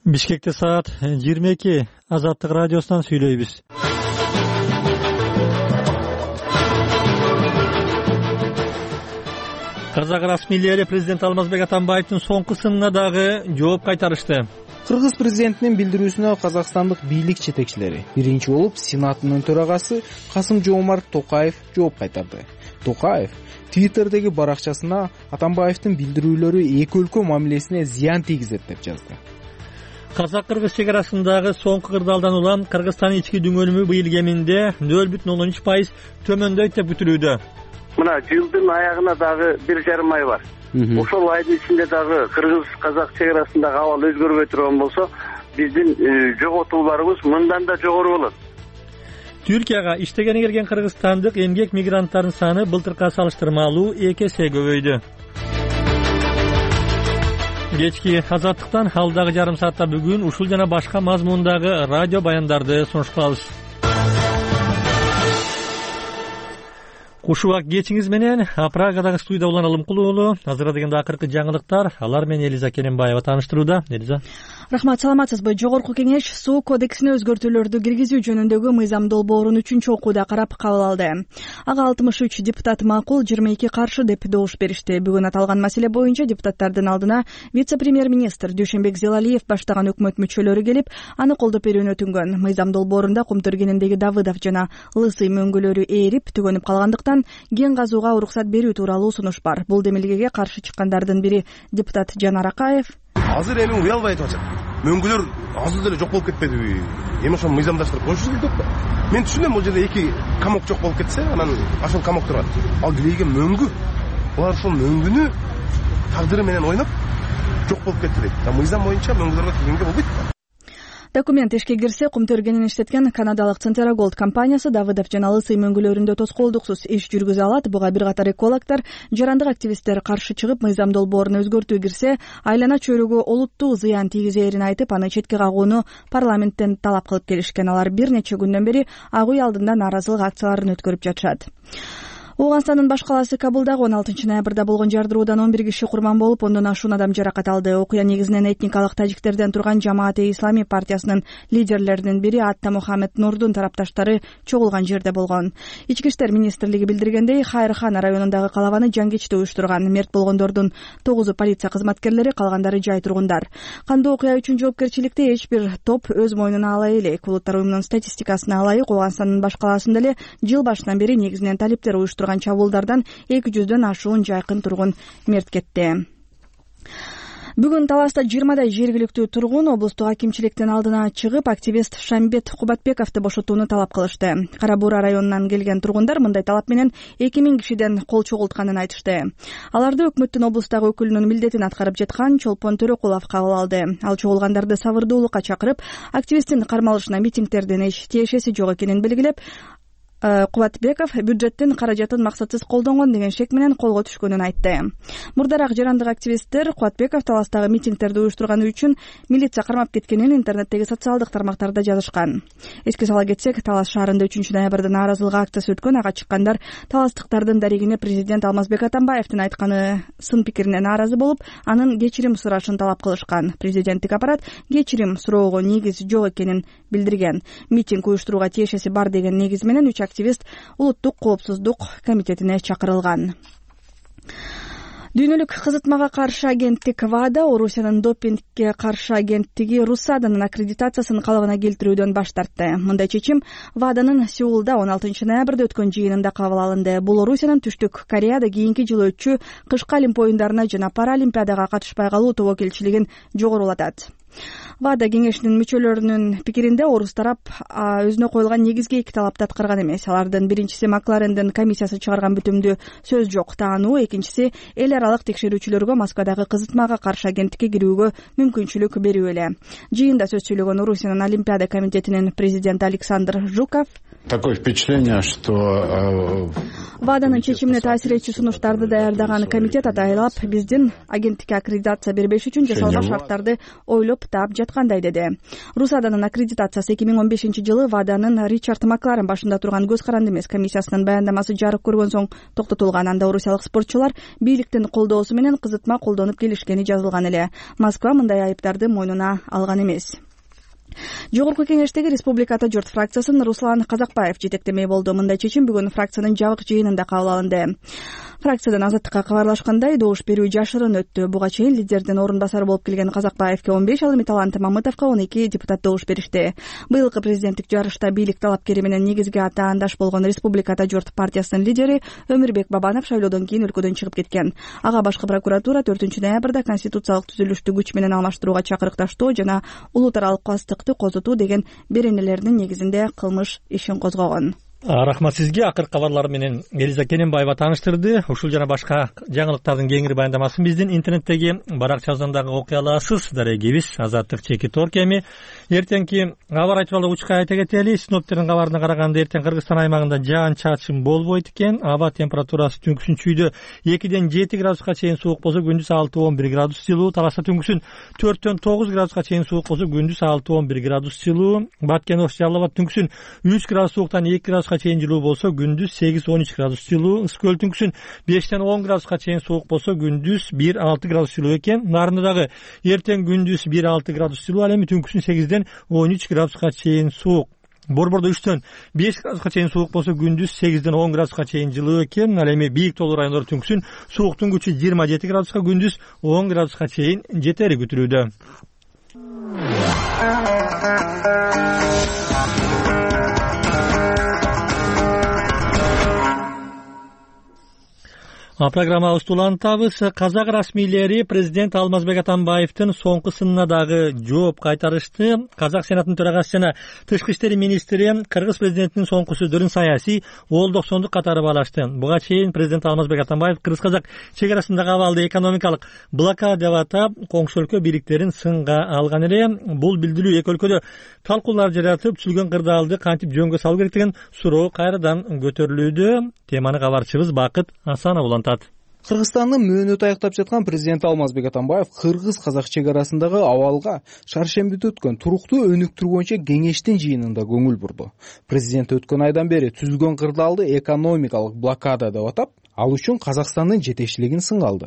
Бишкекте саат 22. Азаттык радиосунан сүйлөйбүз. Казак расмийлери президент Алмазбек Атамбаевдин соңку сынына дагы жооп кайтарышты. Кыргыз президентинин билдирүүсүнө казакстандык бийлик жетекчилери, биринчи болуп Сенатынын төрагасы Касым-Жомарт Токаев жооп кайтарды. Токаев Твиттердеги баракчасына Атамбаевдин билдирүүлөрү эки өлкө мамилесине зыян тийгизет деп жазды. Казак-кыргыз чек арасындагы соңку кырдаалдан улам Кыргызстандын ички дүңөлүмү быйыл кеминде 0,13% төмөндөйт деп күтүлүүдө. Мына жылдын аягына дагы 1,5 ай бар. Ошол айдын ичинде дагы кыргыз-казак чек арасындагы абал өзгөрбөй турган болсо, биздин жоготууларыбыз мындан да жогору болот. Түркияга иштегени келген кыргызстандык эмгек мигранттардын саны былтыркыга салыштырмалуу 2 эсе көбөйдү. Кечки Азаттыктан алдагы жарым саатта бүгүн ушул жана башка мазмундагы радио баяндарды сунуштабыз. Кушубак кечиңиз менен Прагадагы студияда улан Алымкулуу уулу. Азыр дегенде акыркы жаңылыктар, алар менен Элиза Керенбаева тааныштырууда. Элиза. Рахмат, саламатсызбы? Жогорку кеңеш суу кодексине өзгөртүүлөрдү киргизүү жөнүндөгү мыйзам долбоорун 3-окууда карап кабыл алды. Ага 63 депутат макул, 22 каршы деп добуш беришти. Бүгүн аталган маселе боюнча депутаттардын алдына вице-премьер-министр Дүйшөнбек Зелалиев баштаган өкмөт мүчөлөрү келип, аны колдоп берүүнү өтүнгөн. Мыйзам долбоорунда Кумтөргенендеги Давыдов жана Лысый мөңгүлөрү ээрип төгөнүп калгандыктан ген казууга уруксат берүү тууралуу сунуш бар. Бул демилгеге каршы чыккандардын бири депутат Жанар Акаев. Азыр эми уялбай айтып атат. Мөңгүлөр азыр деле жок болуп кетпедиби? Эми ошону мыйзамдаштырып коюшу керек деп. Мен түшүнөм, бул жерде эки камок жок болуп кетсе, анан ошол камок турат. Ал билеген мөңгү. Булар ошол мөңгүнү тагдыры менен ойноп жок болуп кетти дейт. Мыйзам боюнча мөңгүлөргө тийгенге болбойт. Документ ишке кирсе, Кумтөргенин иштеткен канадалык Центера Голд компаниясы Давыдов жана Лысый мөңгүлөрүндө тоскоолдуксуз иш жүргүзө алат. Буга бир катар экологдор, жарандык активисттер каршы чыгып, мыйзам долбоорун өзгөртүү кирсе, айлана чөйрөгө олуттуу зыян тийгизээрин айтып, аны четке кагууну парламенттен талап кылып келишкен. Алар бир нече күндөн бери ак үй алдында нааразылык акцияларын өткөрүп жатышат. Ооганстандын баш калаасы Кабулдагы 16 ноябрда болгон жардыруудан 11 киши курман болуп, ондон ашуун адам жаракат алды. Окуя негизинен этникалык тажиктерден турган Жамаат-e-Ислами партиясынын лидерлеринин бири Атта Мухаммед Нурдун тарапташтары чогулган жерде болгон. Ички иштер министрлиги билдиргендей, Хайырхан районундагы калабаны жангечти уюштурган. Мерт болгондордун 9 полиция кызматкерлери, калгандары жай тургундар. Кандуу окуя үчүн жоопкерчиликти эч бир топ өз мойнуна ала элек. Улуттар уюмунун статистикасына ылайык, Ооганстандын баш калаасында эле жыл башынан бери негизинен талиптер уюштурган чабуулдардан 200дөн ашуун жайкын тургун мерт кетти. Бүгүн Таласта 20дай жергиликтүү тургун облустук акимчиликтин алдына чыгып, активист Шамбет Кубатбековду бошотууну талап кылышты. Кара Буура районунан келген тургундар мындай талап менен 2000 кишиден кол чогултканын айтышты. Аларды өкмөттүн облустагы өкүлүнүн милдетин аткарып жаткан Чолпон Төрөкулов кабыл алды. Ал чогулгандарды сабырдуулукка чакырып, активисттин кармалышына митингдердин эч тиешеси жок экенин белгилеп, Кубатбеков бюджеттин каражатын максатсыз колдонгон деген шек менен колго түшкөнүн айтты. Мурдараак жарандык активисттер Кубатбеков Таластагы митингдерди уюштурганы үчүн милиция кармап кеткенин интернеттеги социалдык тармактарда жазышкан. Эске сала кетсек, Талас шаарында 3-ноябрда нааразылык акциясы өткөн. Ага чыккандар таластыктардын дарегине президент Алмазбек Атамбаевдин айтканы сын пикирине нааразы болуп, анын кечирим сурашын талап кылышкан. Президенттик аппарат кечирим суроого негиз жок экенин билдирген. Митинг уюштурууга тиешеси бар деген негиз менен 3 активист улуттук коопсуздук комитетине чакырылган. Дүйнөлүк кызытмага каршы агенттик ВАДА Орусиянын допингге каршы агенттиги РУСАДАнын аккредитациясын калыбына келтирүүдөн баш тартты. Мындай чечим ВАДАнын Сеулда 16 ноябрда өткөн жыйынында кабыл алынды. Бул Орусиянын Түштүк Кореяда кийинки жылы өтчү кышкы олимп оюндарына жана паралимпиадага катышпай калуу тобокелчилигин жогорулатат. ВАДА кеңешинин мүчөлөрүнүн пикиринде орус тарап өзүнө коюлган негизги 2 талапты аткарган эмес. Алардын биринчиси Макларендин комиссиясы чыгарган бүтүмдү сөз жок таануу, экинчиси эл аралык текшерүүчүлөргө Москвадагы кызытмага каршы агенттикке кирүүгө мүмкүнчүлүк берүү эле. Жыйында сөз сүйлөгөн Орусиянын Олимпиада комитетинин президенти Александр Жуков Такое впечатление, что Вааданын чечимине таасир этчү сунуштарды даярдаган комитет атайлап биздин агенттикке аккредитация бербеш үчүн жасалган шарттарды ойлоп таап жаткандай деди. Русаданын аккредитациясы 2015-жылы Вааданын Ричард Макларен башында турган көз каранды эмес комиссиясынын баяндамасы жарык көргөн соң токтотулган. Анда орусиялык спортчулар бийликтин колдоосу менен кызытма колдонуп келишкени жазылган эле. Москва мындай айыптарды мойнуна алган эмес. Жогорку кеңештеги Республиката журт фракциясын Руслан Казакбаев жетектемей болду. Мындай чечим бүгүн фракциянын жабык жыйынында кабыл алынды. Фракциядан Азаттыкка кабарлашкандай, добуш берүү жашырын өттү. Буга чейин лидердин орун басары болуп келген Казакбаевке 15, ал эми Талант Мамытовго 12 депутат добуш беришти. Быйылкы президенттик жарышта бийлик талапкери менен негизги атаандаш болгон Республиката журт партиясынын лидери Өмүрбек Бабанов шайлоодон кийин өлкөдөн чыгып кеткен. Ага башкы прокуратура 4-ноябрда конституциялык түзүлүштү күч менен алмаштырууга чакырыкташтоо жана улуу таралык кастыкты козутуу деген беренелердин негизинде кылмыш ишин козгогон. Рахмат сизге. Акыркы кабарлар менен Элиза Кененбаева тааныштырды. Ушул жана башка жаңылыктардын кеңири баяндамасын биздин интернеттеги баракчабыздагы окуя аласыз. Дарегибиз Азаттык чеки Торкеми. Эртеңки кабар тууралуу учка айта кетели. Синоптиктердин кабарына караганда эртең Кыргызстан аймагында жаан-чачын болбойт экен. Аба температурасы түнкүсүн чүйдө 2-ден 7 градуска чейин суук болсо, күндүз 6-11 градус жылуу. Таласта түнкүсүн 4-төн 9 градуска чейин суук болсо, күндүз 6-11 градус жылуу. Баткен Ош Жалал Абад түнкүсүн 3 градус сууктан 2 градуска чейин жылуу болсо, күндүз 8-13 градус жылуу. Ысык көл түнкүсүн 5-тен 10 градуска чейин суук болсо, күндүз 1-6 градус жылуу экен. Нарында дагы эртең күндүз 1-6 градус жылуу, ал эми түнкүсүн 8-ден 13 градуска чейин суук. Борбордо 3-төн 5 градуска чейин суук болсо, күндүз 8-ден 10 градуска чейин жылуу экен. Ал эми бийик тоолуу райондор түнкүсүн сууктун күчү 27 градуска, күндүз 10 градуска чейин жетери күтүлүүдө. Программабызды улантабыз. Казак расмийлери президент Алмазбек Атамбаевдин соңку сынына дагы жооп кайтарышты. Казак сенатынын төрагасы жана тышкы иштер министри кыргыз президентинин соңку сөздөрүн саясий оолдоксондук катары баалашты. Буга чейин президент Алмазбек Атамбаев кыргыз-казак чек-арасындагы абалды экономикалык блокада деп атап, коңшу өлкө бийликтерин сынга алган эле. Бул билдирүү эки өлкөдө талкуулар жаратып, түзүлгөн кырдаалды кантип жөнгө салуу керек деген суроо кайрадан көтөрүлүүдө. Теманы кабарчыбыз Бакыт Асанов улантат. Кыргызстандын мөөнөтү аяктап жаткан президент Алмазбек Атамбаев кыргыз-казак чек арасындагы абалга шаршембиде өткөн туруктуу өнүктүрүү боюнча кеңештин жыйынында көңүл бурду. Президент өткөн айдан бери түзүлгөн кырдаалды экономикалык блокада деп атап, ал үчүн Казакстандын жетекчилигин сынга алды.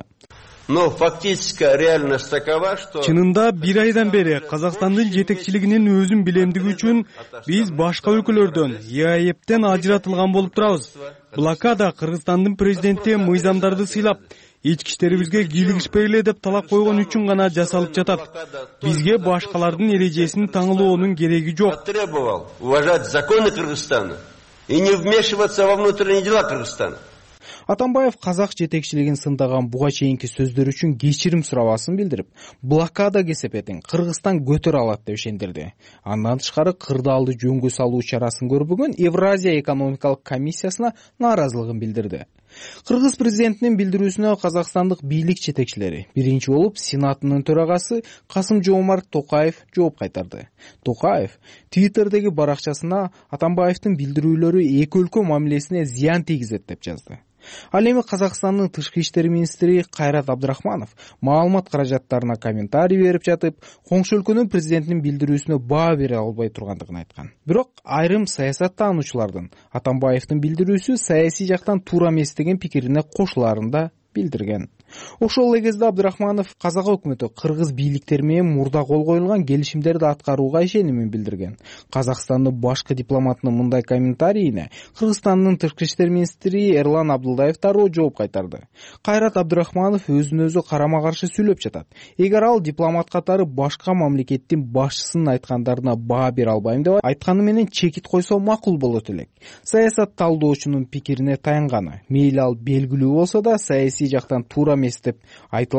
Чынында бир айдан бери Казакстандын жетекчилигинин өзүн билемдиги үчүн биз башка өлкөлөрдөн, ЕАЭПтен ажыратылган болуп турабыз. Блокада Кыргызстандын президенти мыйзамдарды сыйлап, ички иштерибизге кийлигишпей эле деп талап койгон үчүн гана жасалып жатат. Бизге башкалардын эрежесин таңылоонун кереги жок. Требовал уважать законы Кыргызстана и не вмешиваться во внутренние дела Кыргызстана. Атамбаев казак жетекчилигин сындаган буга чейинки сөздөр үчүн кечирим сурабасын билдирип, блокада кесепетин Кыргызстан көтөрө алат деп ишендирди. Андан тышкары кырдаалды жөнгө салуу чарасын көрбөгөн Евразия экономикалык комиссиясына нааразылыгын билдирди. Кыргыз президентинин билдирүүсүнө казакстандык бийлик жетекчилери, биринчи болуп Сенатынын төрагасы Касым-Жомарт Токаев жооп кайтарды. Токаев Twitter'деги баракчасына Атамбаевдин билдирүүлөрү эки өлкө мамилесине зыян тийгизет деп жазды. Ал эми Казакстандын тышкы иштер министри Кайрат Абдрахманов маалымат каражаттарына комментарий берип жатып, коңшу өлкөнүн президентинин билдирүүсүнө баа бере албай тургандыгын айткан. Бирок айрым саясаттануучулардын Атамбаевдин билдирүүсү саясий жактан туура эмес деген пикирине кошулаарын да билдирген. Ошол эле кезде Абдрахманов казак өкмөтү кыргыз бийликтери менен мурда кол коюлган келишимдерди аткарууга ишенимин билдирген. Казакстандын башкы дипломатынын мындай комментарийине Кыргызстандын тышкы иштер министри Эрлан Абдулдаев дароо жооп кайтарды. Кайрат Абдрахманов өзүн-өзү карама-каршы сүйлөп жатат. Эгер ал дипломат катары башка мамлекеттин башчысынын айткандарына баа бере албайм деп айтканы менен чекит койсо макул болот элек. Саясат талдоочунун пикирине таянганы, мейли ал белгилүү болсо да саясий жактан туура эмес деп айтылат.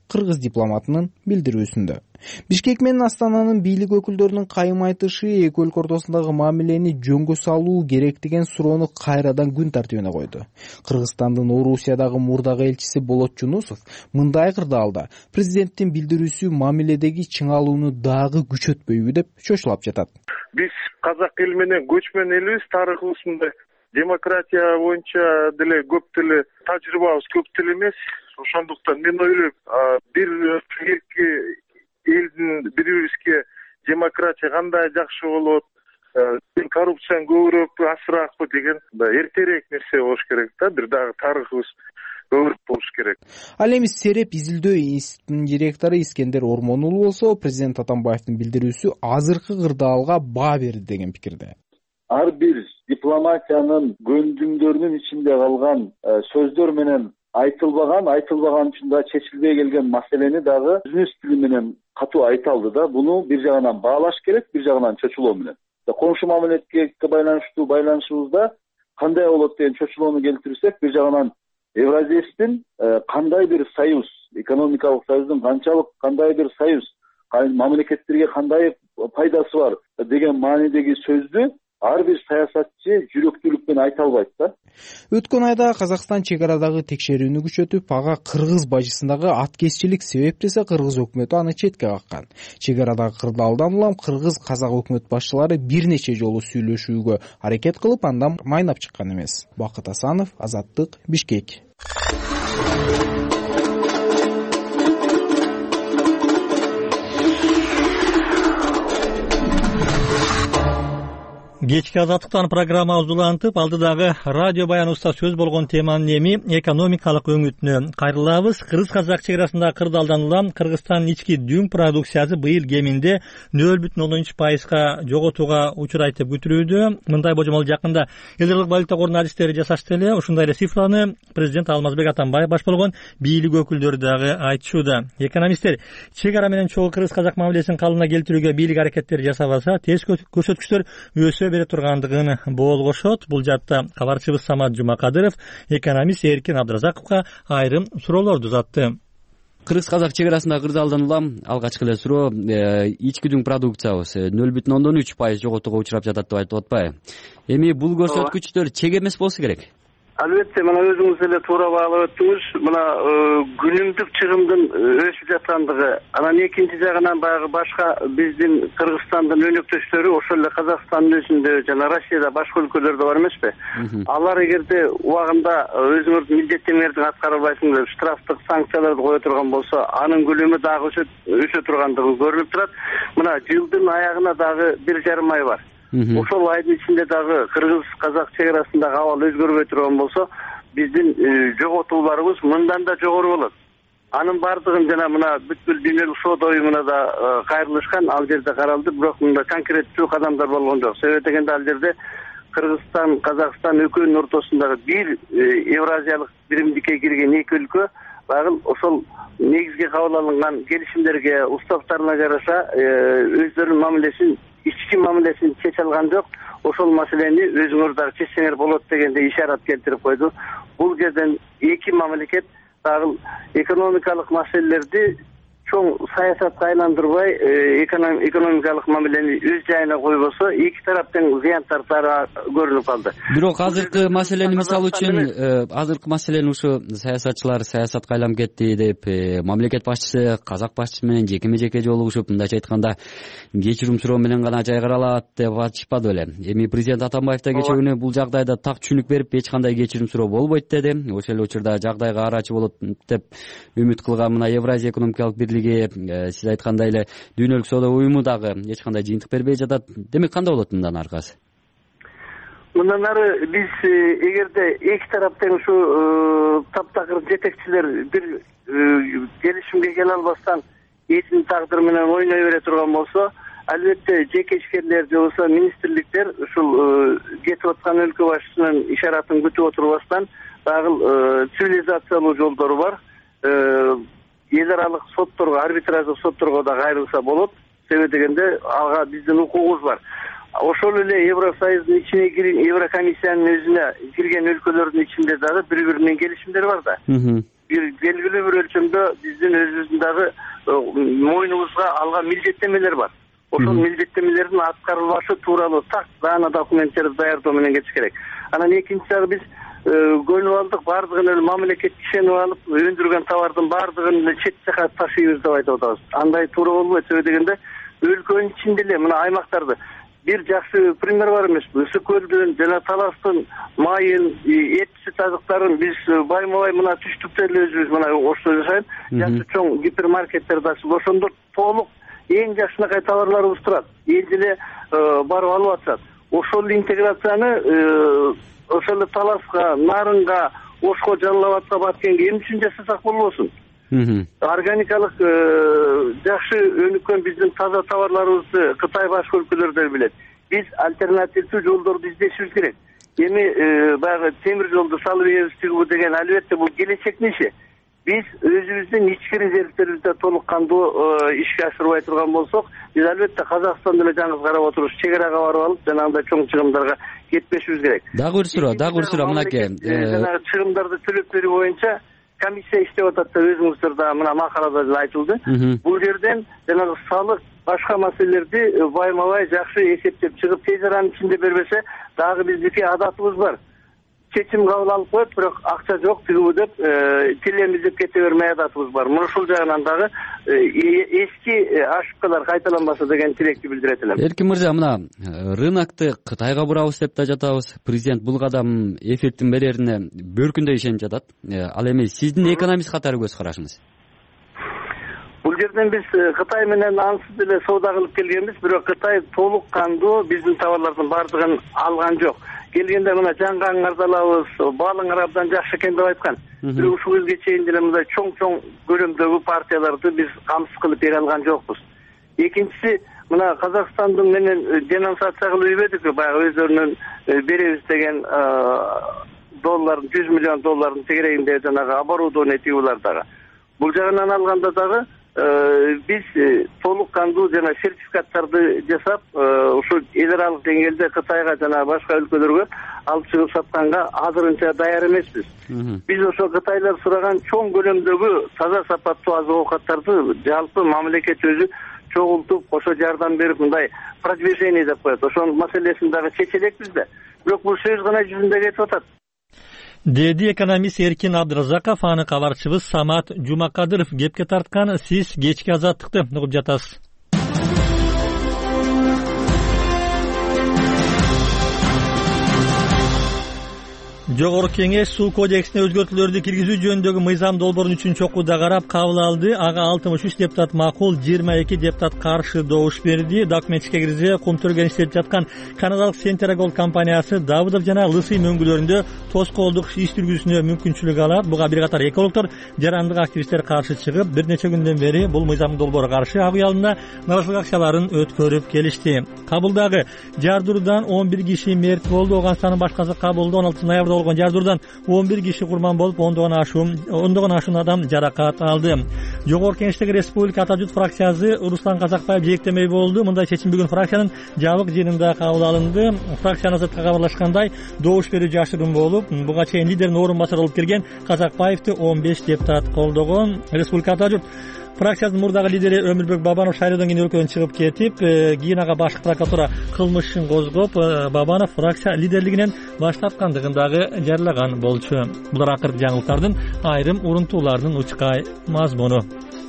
кыргыз дипломатынын билдирүүсүндө. Бишкек менен Астананын бийлик өкүлдөрүнүн кайым айтышы эки өлкө ортосундагы мамилени жөнгө салуу керек деген суроону кайрадан күн тартибине койду. Кыргызстандын Орусиядагы мурдагы элчиси Болот Жунусов мындай кырдаалда президенттин билдирүүсү мамиледеги чыңалууну дагы күчөтпөйбү деп чочулап жатат. Биз казак эли менен көчмөн элибиз, тарыхыбыз мындай. Демократия боюнча деле көп деле тажрыйбабыз көп деле эмес. Ошондуктан мен ойлойм, бир эки элдин бири-бирибизге демократия кандай жакшы болот, коррупцияны көбүрөөк азыраакпы деген эртерээк нерсе болуш керек да, бир дагы тарыхыбыз көбүрөөк болуш керек. Ал эми Сереп изилдөө институтунун директору Искендер Ормон уулу болсо, президент Атамбаевдин билдирүүсү азыркы кырдаалга баа берди деген пикирде. Ар бир дипломатиянын көндүмдөрүнүн ичинде калган сөздөр менен айтылбаган үчүн да чечилбей келген маселени дагы өзүнүн стили менен катуу айта алды да. Буну бир жагынан баалаш керек, бир жагынан чочулоо менен. Коңшу мамилетке байланыштуу байланышыбызда кандай болот деген чочулоону келтирсек, бир жагынан Евразиядин кандай бир союз, экономикалык союздун кандай бир союз, мамлекеттерге кандай пайдасы бар деген маанидеги сөздү ар бир саясатчы жүрөктүүлүк менен айта албайт да. Өткөн айда Казакстан чек арадагы текшерүүнү күчөтүп, ага кыргыз бажысындагы аткезчилик себеп десе, кыргыз өкмөтү аны четке каккан. Чек арадагы кырдаалдан улам кыргыз-казак өкмөт башчылары бир нече жолу сүйлөшүүгө аракет кылып, андан майнап чыккан эмес. Бакыт Асанов, Азаттык, Бишкек. Кечки Азаттыктан программабыз улантып, алдыдагы радио баяныбызда сөз болгон теманын эми экономикалык өңүтүнө кайрылабыз. Кыргыз-казак чек арасындагы кырдаалдан улам Кыргызстандын ички дүң продукциясы быйыл кеминде 0,13%га жоготууга учурайт деп күтүлүүдө. Мындай божомол жакында Элдик валюта корунун адистери жасашты эле. Ушундай эле цифраны президент Алмазбек Атамбаев баш болгон бийлик өкүлдөрү дагы айтышууда. Экономисттер чек ара менен чогуу кыргыз-казак мамилесин калыбына келтирүүгө бийлик аракеттер жасабаса, терс көрсөткүчтөр өсө бере тургандыгын болгошот. Бул жакта кабарчыбыз Самат Жумакадыров экономист Эркин Абдыразаковго айрым суроолорду узатты. Кыргыз-казак чек арасындагы кырдаалдан улам алгачкы эле суроо, ички дүң продукциябыз 0,13% жоготууга учурап жатат деп айтып атпайбы? Эми бул көрсөткүчтөр чек эмес болсо керек. Албетте, мына өзүңүз эле туура баалап өттүңүз. Мына күнүмдүк чыгымдын өсүп жаткандыгы, анан экинчи жагынан баягы башка биздин Кыргызстандын өнөктөштөрү ошол эле Казакстандын өзүндө жана Россияда башка өлкөлөрдө бар эмеспи? Алар эгерде убагында өзүңөрдүн милдеттериңерди аткара албайсыңар, штрафтык санкцияларды кое турган болсо, анын көлөмү дагы өсө тургандыгы көрүнүп турат. Мына жылдын аягына дагы 1,5 ай бар. Ошол айдын ичинде дагы кыргыз-казак чек арасындагы абал өзгөрбөй турган болсо, биздин жоготууларыбыз мындан да жогору болот. Анын бардыгын жана мына бүткүл дүйнөлүк соода уюмуна да кайрылышкан, ал жерде каралды, бирок мында конкреттүү кадамдар болгон жок. Себеби дегенде ал жерде Кыргызстан, Казакстан экөөнүн ортосундагы бир Евразиялык биримдикке кирген эки өлкө багыл ошол негизги кабыл алынган келишимдерге, уставтарына жараша өздөрүнүн мамилесин, ички мамилесин чече алган жок. Ошол маселени өзүңөр дагы чечсеңер болот дегенде ишарат келтирип койду. Бул жерден эки мамлекет дагы экономикалык маселелерди чоң саясатка айландырбай, экономикалык мамилени өз жайына койбосо, эки тараптын зыян тартары көрүнүп калды. Бирок азыркы маселени мисал үчүн, азыркы маселени ушу саясатчылар саясатка айланып кетти деп, мамлекет башчысы казак башчысы менен жекеме-жеке жолугушуп, мындайча айтканда кечирим суроо менен гана жайгара алат деп айтышпады беле. Эми президент Атамбаев да кечээ күнү бул жагдайда так түшүнүк берип, эч кандай кечирим суроо болбойт деди. Ошол эле учурда жагдайга арачы болот деп үмүт кылган мына Евразия экономикалык сиз айткандай эле дүйнөлүк соода уюму дагы эч кандай жыйынтык бербей жатат. Демек кандай болот мындан аркасы? Мындан ары биз эгерде эки тараптын ушу таптакыр жетекчилер бир келишимге келе албастан элдин тагдыры менен ойной бере турган болсо, албетте жеке ишкерлер же болбосо министрликтер ушул кетип аткан өлкө башчысынын ишаратын күтүп отурбастан дагы цивилизациялуу жолдору бар. Эл аралык сотторго, арбитраждык сотторго да кайрылса болот. Себеби дегенде ага биздин укугубуз бар. Ошол эле Евросоюздун ичине кирген, Еврокомиссиянын өзүнө кирген өлкөлөрдүн ичинде дагы бири-биринин келишимдери бар да. бир белгилүү бир өлчөмдө биздин өзүбүздүн дагы мойнубузга алган милдеттемелер бар. Ошол милдеттемелердин аткарылбашы тууралуу так даана документтерди даярдоо менен кетиш керек. Анан экинчи жагы биз көнүп алдык, баардыгын эле мамлекетке ишенип алып, өндүргөн товардын баардыгын эле чет жака ташыйбыз деп айтып атабыз. Андай туура болбойт. Себеби дегенде өлкөнүн ичинде эле мына аймактарды бир жакшы пример бар эмеспи? Ысык көлдүн жана Таластын майын, эт сүт азыктарын биз байма-бай мына түштүктө эле өзүбүз мына ошто жашайм. Жакшы чоң гипермаркеттерди ачып, ошондо толук эң жакшынакай товарларыбыз турат. Эл эле барып алып атышат. Ошол интеграцияны ошол эле Таласка, Нарынга, Ошко, Жалал Абадка, Баткенге эмне үчүн жасасак болбосун? Органикалык жакшы өнүккөн биздин таза товарларыбызды Кытай башка өлкөлөрдө билет. Биз альтернативдүү жолдорду издешибиз керек. Эми баягы темир жолду салып ийебиз деген албетте бул келечектин иши. Биз өзүбүздүн ички резервтерибизди толук кандуу ишке ашырбай турган болсок, биз албетте Казакстанды эле жаңы карап отурубуз, чек арага барып алып, жанагындай чоң чыгымдарга кетпешибиз керек. Дагы бир суроо мынакей. Жанагы чыгымдарды төлөп берүү боюнча комиссия иштеп атат да өзүңүздөр да мына макалада эле айтылды. Бул жерден жанагы салык башка маселелерди байма-бай жакшы эсептеп чыгып, тез аранын ичинде бербесе, дагы биздики адатыбыз бар. Чечим кабыл алып коюп, бирок акча жок тигүү деп тилемиз деп кете бермей адатыбыз бар. Мына ушул жагынан дагы эски ошибкалар кайталанбаса деген тилекти билдирет элем. Эркин мырза, мына рынокты Кытайга бурабыз деп да жатабыз. Президент бул кадам эффектин берерине бөркүндөй ишенип жатат. Ал эми сиздин экономист катары көз карашыңыз? Бул жерден биз Кытай менен ансыз деле соода кылып келгенбиз, бирок Кытай толук кандуу биздин товарлардын баардыгын алган жок. Келгенде мына жаңгаңарды алабыз, балыңар абдан жакшы экен деп айткан. Бирок ушул кезге чейин деле мындай чоң көлөмдөгү партияларды биз камсыз кылып бере алган жокпуз. Экинчиси, мына Казакстандын менен денонсация кылып ийбедикпи, баягы өздөрүнүн беребиз деген долларын, 100 миллион доллардын тегерегинде жанагы оборудование тигүүлөр дагы. Бул жагынан алганда дагы биз толук кандуу жана сертификаттарды жасап, ушул эл аралык деңгээлде Кытайга жана башка өлкөлөргө алып чыгып сатканга азырынча даяр эмеспиз. Биз ошо Кытайлар сураган чоң көлөмдөгү таза сапаттуу азык-оокаттарды жалпы мамлекет өзү чогултуп, кошо жардам берип, мындай продвижение деп коет. Ошонун маселесин дагы чечелекпиз да. Бирок бул сөз гана жүзүндө кетип атат. Деди экономист Эркин Абдыразаков, аны кабарчыбыз Самат Жумакадыров кепке тарткан. Сиз кечки азаттыкты угуп жатасыз. Жогорку кеңеш суу кодексине өзгөртүүлөрдү киргизүү жөнүндөгү мыйзам долбоорун 3-окууда карап кабыл алды. Ага 63 депутат макул, 22 депутат каршы добуш берди. Документ ишке киргизе Кумтөргөн иштеп жаткан канадалык Сентерагол компаниясы Давыдов жана Лысый мөңгүлөрүндө тоскоолдук иш жүргүзүүнү мүмкүнчүлүк алат. Буга бир катар экологдор, жарандык активисттер каршы чыгып, бир нече күндөн бери бул мыйзам долбоорго каршы ак уялында нараачылык акчаларын өткөрүп келишти. Кабылдагы жардыруудан 11 киши мерт болду. Оганстандын башкасы Кабулда 16 ноябрда болгон жардыруудан 11 киши курман болуп, ондогон ашуун адам жаракат алды. Жогорку кеңештеги Республика Ата журт фракциясы Руслан Казакбаев жээктемей болду. Мындай чечим бүгүн фракциянын жабык жыйынында кабыл алынды. Фракциянын азаттыкка кабарлашкандай, добуш берүү жашырын болуп, буга чейин лидердин орун басары болуп келген Казакбаевди 15 депутат колдогон. Республика Ата журт фракциясынын мурдагы лидери Өмүрбек Бабанов шайлоодон кийин өлкөдөн чыгып кетип, кийин ага башкы прокуратура кылмыш ишин козгоп, Бабанов фракция лидерлигинен баш тарткандыгын дагы жарыяган болчу. Булар акыркы жаңылыктардын айрым урунтуулардын учкай мазмуну.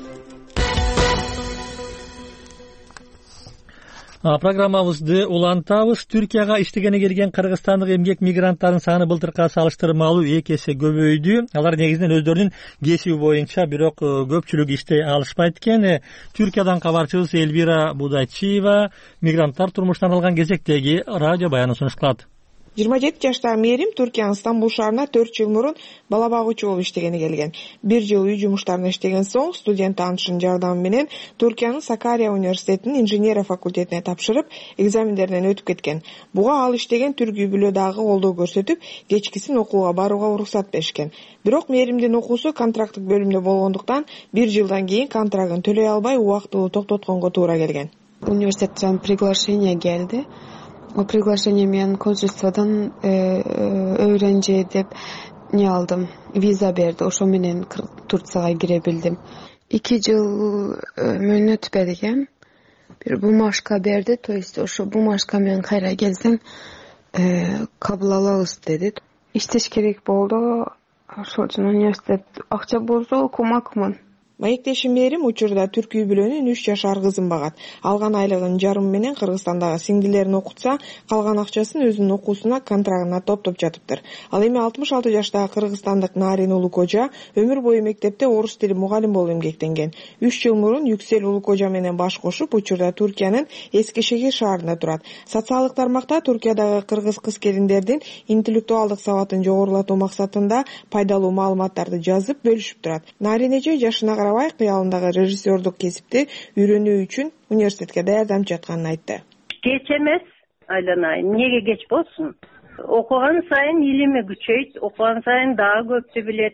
Программабызды улантабыз. Түркияга иштегени келген кыргызстандык эмгек мигранттардын саны былтыркыга салыштырмалуу 2 эсе көбөйдү. Алар негизинен өздөрүнүн кесиби боюнча, бирок көпчүлүк иштей алышпайт экен. Түркиядан кабарчыбыз Эльвира Будайчиева мигранттар турмушунан алган кезектеги радио баянын сунушталат. 27 жаштагы Мерим Түркиянын Стамбул шаарына 4 жыл мурун бала багуучу болуп иштегени келген. 1 жыл үй жумуштарында иштеген соң студент таанышынын жардамы менен Түркиянын Сакария университетинин инженерия факультетине тапшырып, экзамендерден өтүп кеткен. Буга ал иштеген түрк үй бүлө дагы колдоо көрсөтүп, кечкисин окууга барууга уруксат беришкен. Бирок Меримдин окуусу контракттык бөлүмдө болгондуктан 1 жылдан кийин контрагын төлөй албай убактылуу токтотконго туура келген. Университеттен приглашение келди. О приглашение менен консульстводон öğrenci деп не алдым, виза берди, ошо менен Турцияга кире билдим. 2 жыл мөөнөт берген, бир бумажка берди, то есть ошо бумажка менен кайра келсең кабыл алабыз деди. Иштеш керек болду, ошол үчүн университет акча болсо окумакмын. Маектешим Мээрим учурда түрк үй бүлөнүн 3 жашар кызын багат. Алган айлыгын жарым менен Кыргызстандагы сиңдилерин окутса, калган акчасын өзүнүн окуусуна, контрагына топтоп жатыптыр. Ал эми 66 жаштагы кыргызстандык Нарин Улукожа өмүр бою мектепте орус тили мугалим болуп эмгектенген. 3 жыл мурун Yüksel Улукожа менен баш кошуп, учурда Түркиянын Эскишехир шаарында турат. Социалдык тармакта Түркиядагы кыргыз кыз-келиндердин интеллектуалдык сабатын жогорулатуу максатында пайдалуу маалыматтарды жазып бөлүшүп турат. Нарин эже жашына карабай кыялындагы режиссердук кесипти үйрөнүү үчүн университетке даярданып жатканын айтты. Geç эмес, айланайын. Эмнеге geç болсун? Окуган сайын илими күчөйт, окуган сайын дагы көптү билет.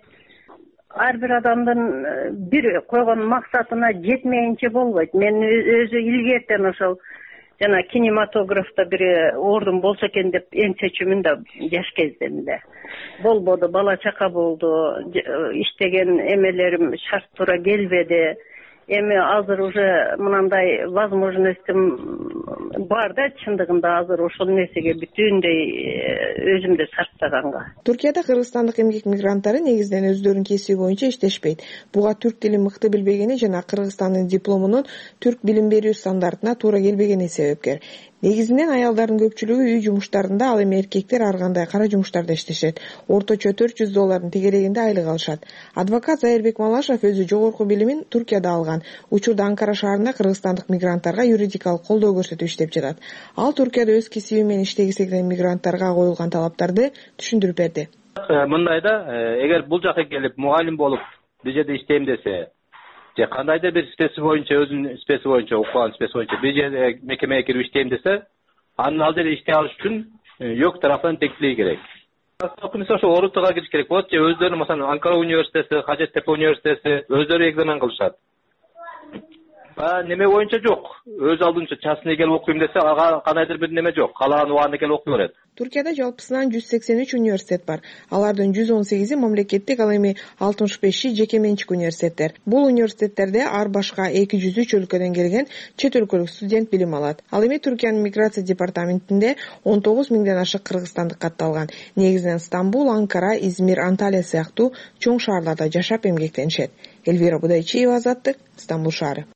Ар бир адамдын бир койгон максатына жетмейинче болбойт. Мен өзү илгертен ошол жана кинематографта бир ордун болсо экен деп еңсечүмүн да жаш кезден эле. Болбоду, бала чака болду, иштеген эмелерим шарт туура келбеди. Эми азыр уже мынандай возможностьтим бар да, чындыгында азыр ошол нерсеге бүтүндөй өзүмдү сарптаганга. Түркияда кыргызстандык эмгек мигранттары негизинен өздөрүнүн кесиби боюнча иштешпейт. Буга түрк тилин мыкты билбегени жана Кыргызстандын дипломунун түрк билим берүү стандартына туура келбегени себепкер. Негизинен аялдардын көпчүлүгү үй жумуштарында, ал эми эркектер ар кандай кара жумуштарда иштешет. Орточо $400 тегерегинде айлык алышат. Адвокат Зайырбек Малашев өзү жогорку билимин Туркияда алган. Учурда Анкара шаарында кыргызстандык мигранттарга юридикалык колдоо көрсөтүп иштеп жатат. Ал Туркияда өз кесиби менен иштегиси келген мигранттарга коюлган талаптарды түшүндүрүп берди. Мындайда, эгер бул жака келип мугалим болуп бул жерде иштейм десе, же кандайдыр бир спеси боюнча, өзүнүн спеси боюнча, окуган спеси боюнча бир жерде мекемеге кирип иштейм десе, анын ал жерде иштей алыш үчүн ЙОК тараптан тектилиги керек. Ошо орутуга кириш керек болот, же өздөрүнүн маселен Анкара университети, Хажеттепе университети өздөрү экзамен кылышат. Неме боюнча жок. Өз алдынча частный келип окуйм десе, ага кандайдыр бир неме жок. Каалаган убагында келип окуй берет. Түркияда жалпысынан 183 университет бар. Алардын 118-и мамлекеттик, ал эми 65-и жеке менчик университеттер. Бул университеттерде ар башка 203 өлкөдөн келген чет өлкөлүк студент билим алат. Ал эми Түркиянын миграция департаментинде 19 миңден ашык кыргызстандык катталган. Негизинен Стамбул, Анкара, Измир, Анталия сыяктуу чоң шаарларда жашап эмгектенишет. Эльвира Будайчиева, Азаттык, Стамбул шаары.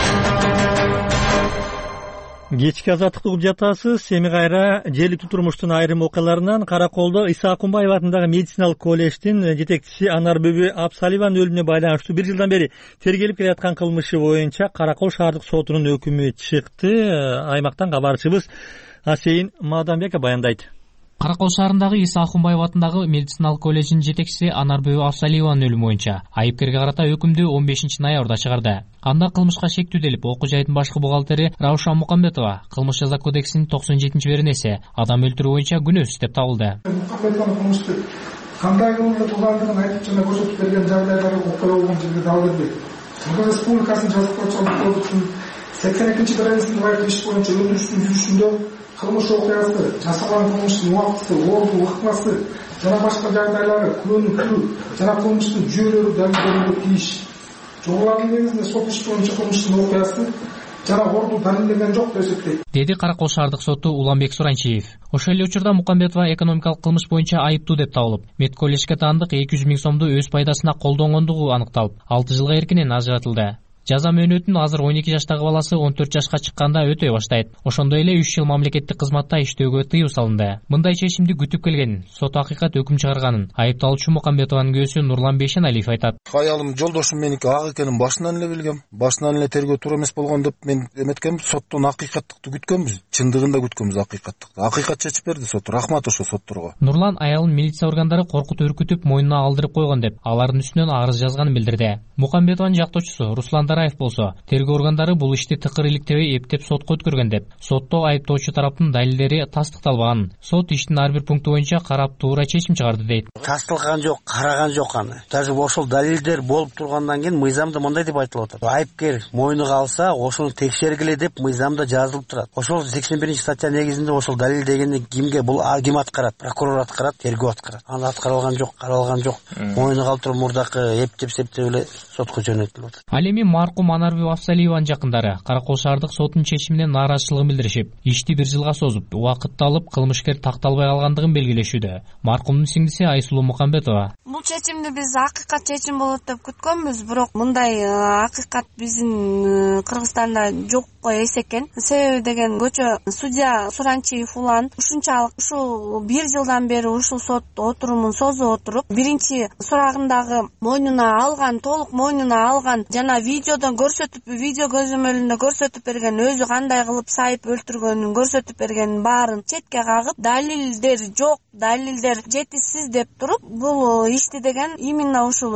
Кечки азаттыкты угуп жатасыз. Эми кайра жергиликтүү турмуштун айрым окуяларынан Караколдо Иса Акунбаев атындагы медициналык колледждин жетекчиси Анар Бөбө Абсаливанын өлүмүнө байланыштуу 1 жылдан бери тергелип келаткан кылмышы боюнча Каракол шаардык сотунун өкүмү чыкты. Аймактан кабарчыбыз Асейин Маданбек баяндайт. Каракол шаарындагы Иса Акунбаев атындагы медициналык колледждин жетекчиси Анар Бөбө Абсаливанын өлүмү боюнча айыпкерге карата өкүмдү 15-ноябрда чыгарды. Анда кылмышка шектүүделип окуу жайдын башкы бухгалтери Раушан Мукамбетова кылмыш жаза кодексинин 97-беренеси адам өлтүрүү боюнча күнөөсүз деп табылды. Мукамбетованын кандай кылымда туулгандыгын айтып жана көрсөтүп берген жагдайлар окуя болгон жерде дал бербейт. Кыргыз Республикасынын жазык коочулук кодексинин 82-беренесиндеги иш боюнча өндүрүштүн жүрүшүндө кылмыш окуясы, жасалган кылмыштын убактысы, орду, ыкмасы жана башка жагдайлары, күнөө жана кылмыштын жүйөлөрү далилденүүгө тийиш. Жобалардын негизинде сот иш боюнча кылмыштын окуясы жана орду далилденген жок деп эсептейт, деди Каракол шаардык соту Уланбек Суранчиев. Ошол эле учурда Мукамбетова экономикалык кылмыш боюнча айыптуу деп табылып, медколледжге таандык 200 000 сомду өз пайдасына колдонгондугу аныкталып, 6 жылга эркинен ажыратылды. Жаза мөөнөтүн азыр 12 жаштагы баласы 14 жашка чыкканда өтөй баштайт. Ошондой эле 3 жыл мамлекеттик кызматта иштөөгө тыюу салынды. Мындай чечимди күтүп келген, сот акыйкат өкүм чыгарганын айыпталуучу Мукамбетованын күйөөсү Нурлан Бейшеналиев айтат. Аялым жолдошум меники ак экенин башынан эле билгем. Башынан эле тергөө туура эмес болгон деп мен эметкенбиз, соттон акыйкаттыкты күткөнбүз. Чындыгында күткөнбүз акыйкаттыкты. Акыйкат чечип берди сот. Рахмат ошо сотторго. Нурлан аялын милиция органдары коркутуп үркүтүп мойнуна алдырып койгон деп алардын үстүнөн арыз жазганын билдирди. Мукамбетованын жактоочусу Руслан Калдараев болсо, тергөө органдары бул ишти тыкыр иликтебей эптеп сотко өткөргөн деп, сотто айыптоочу тараптын далилдери тастыкталбаган. Сот иштин ар бир пункту боюнча карап туура чечим чыгарды дейт. Тастылган жок, караган жок аны. Даже ошол далилдер болуп тургандан кийин мыйзамда мындай деп айтылып атат. Айыпкер мойнуга алса, ошону текшергиле деп мыйзамда жазылып турат. Ошол 81-статья негизинде ошол далил дегенди кимге бул ким аткарат? Прокурор аткарат, тергөө аткарат. Аны аткарылган жок, каралган жок. Мойнуга алып туруп мурдакы эптеп-септеп эле сотко жөнөтүлүп атат. Ал эми маркум Анарбек Афсалиеванын жакындары Каракол шаардык сотунун чечимине нааразычылыгын билдиришип, ишти 1 жылга созуп, убакытты алып кылмышкер такталбай калгандыгын белгилешүүдө. Маркумдун сиңдиси Айсулуу Мукамбетова: Бул чечимди биз акыйкат чечим болот деп күткөнбүз, бирок мындай акыйкат биздин Кыргызстанда жокко эсекен. Себеби деген көчө судья Суранчиев улан ушунчалык ушул 1 жылдан бери ушул сот отурумун созуп отуруп, биринчи сурагындагы мойнуна алган, толук мойнуна алган жана видеодон көрсөтүп, видео көзөмөлүндө көрсөтүп берген, өзү кандай кылып сайып өлтүргөнүн көрсөтүп берген баарын четке кагып, далилдер жок, далилдер жетишсиз деп туруп, бул ишти деген именно ушул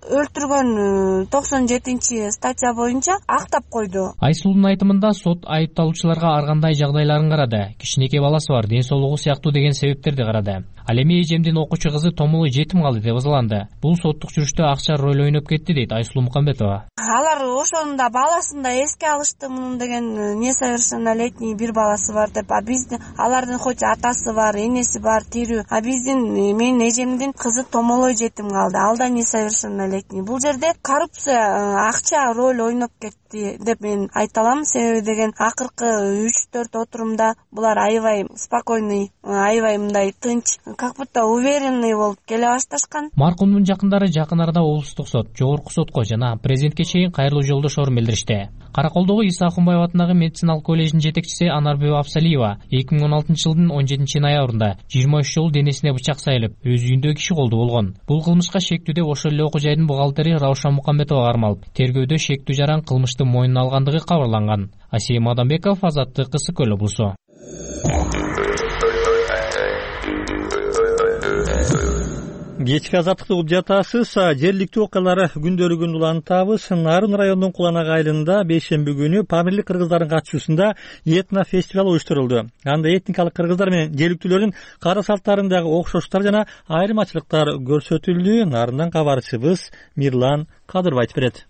өлтүргөн 97-статья боюнча актап койду. Айсулдун айтымында сот айыпталуучуларга ар кандай жагдайларын карады. Кичинекей баласы бар, ден соолугу сыяктуу деген себептерди карады. Ал эми эжемдин окуучу кызы Томулу жетим калды деп ызаланды. Бул соттук жүрүштө акча роль ойноп кетти дейт Айсулуу Мукамбетова. Алар ошондо баласын да эске алышты, мунун деген несовершеннолетний бир баласы бар деп. А биздин алардын хоть атасы бар, энеси бар, тирүү. А биздин менин эжемдин кызы Томолой жетим калды. Ал да несовершеннолетний. Бул жерде коррупция, акча роль ойноп кетти деп мен айта алам. Себеби деген акыркы 3-4 отурумда булар аябай спокойный, аябай мындай тынч, как будто уверенный болуп келе башташкан. Маркумдун жакындары жакын арада облустук сот, жогорку сотко жана президентке чейин кайрылуу жолдошорун билдиришти. Караколдогу Иса Акунбаев атындагы медициналык коллеждин жетекчиси Анарбек Афсалиева 2016-жылдын 17-ноябрында 23 жолу денесине бычак сайылып, өз үйүндө киши колду болгон. Бул кылмышка шектүү деп ошол эле окуу жайдын бухгалтери Раушан Мукамбетова кармалып, тергөөдө шектүү жаран кылмышты мойнуна алгандыгы кабарланган. Асия Мадамбеков, Азаттык, Ысык Көл облусу. Кечки азаттыкты угуп жатасыз. Жергиликтүү окуялар күндөлүгүн улантабыз. Нарын районунун Куланак айылында бейшемби күнү Памирлик кыргыздардын катышуусунда этно фестиваль уюштурулду. Анда этникалык кыргыздар менен жергиликтүүлөрдүн кара салттарындагы окшоштуктар жана айырмачылыктар көрсөтүлдү. Нарындан кабарчыбыз Мирлан Кадыров айтып берет.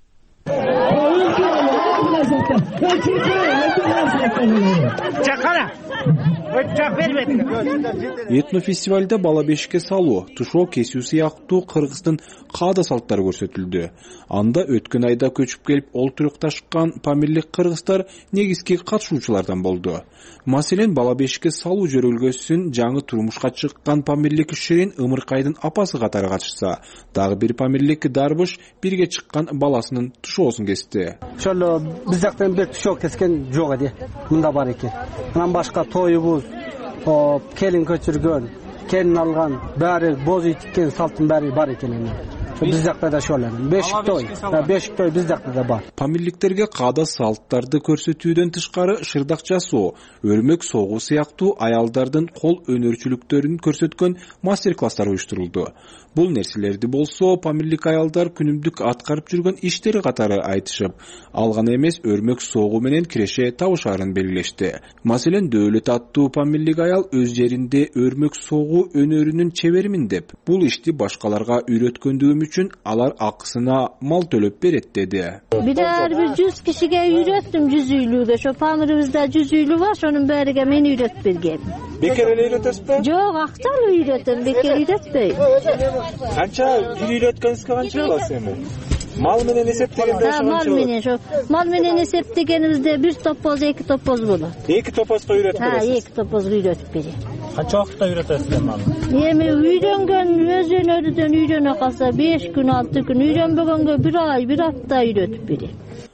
Этно фестивалда бала бешикке салуу, тушоо кесүү сыяктуу Кыргыздын каада салттары көрсөтүлдү. Анда өткөн айда көчүп келип олтурукташкан памирлик кыргыздар негизги катышуучулардан болду. Маселен, бала бешикке салуу жөрөлгөсүн жаңы турмушка чыккан памирлик Ширин Ымыркайдын апасы катары катышса, дагы бир памирлик Дарбыш бирге чыккан баласынын тушоосун кести. Ошол биз жактан бир тушоо кескен жок эди. Мында бар экен. Анан башка тоюбуз, келин көчүргөн, келин алган, баары боз үй тиккен салттын баары бар экен. Биз жакта да ошол эле. Бешик той биз жакта да бар. Памирликтерге каада салттарды көрсөтүүдөн тышкары шырдак жасоо, өрмөк согуу сыяктуу аялдардын кол өнөрчүлүктөрүн көрсөткөн мастер-класстар уюштурулду. Бул нерселерди болсо памирлик аялдар күнүмдүк аткарып жүргөн иштери катары айтышып, алган эмес өрмөк согуу менен киреше табышаарын белгилешти. Маселен, Дөөлөт аттуу памирлик аял өз жеринде өрмөк согуу өнөрүнүн чеберимин деп, бул ишти башкаларга үйрөткөндүгүм үчүн алар акысына мал төлөп берет деди. Бир 100 кишиге үйрөттүм, 100 үйлүүгө. Ошо памирибизде 100 үйлүү бар, ошонун бээриге мен үйрөтүп бергем. Бекер эле үйрөтөсүзбү? Жок, акталуу үйрөтөм, бекер үйрөтпөйм. Канча үйрөткөнүзгө канча аласыз эми? Мал менен эсептегенде мал менен эсептегенибизде 1 топоз, 2 топоз болот. 2 топозго үйрөтүп бересиз? 2 топозго үйрөтүп берем. Канча убакытта үйрөтөсүз малды? Эми үйрөнгөн өз өнөрүдөн үйрөнө калса 5 күн, 6 күн, үйрөнбөгөнгө 1 ай, 1 апта үйрөтүп берем.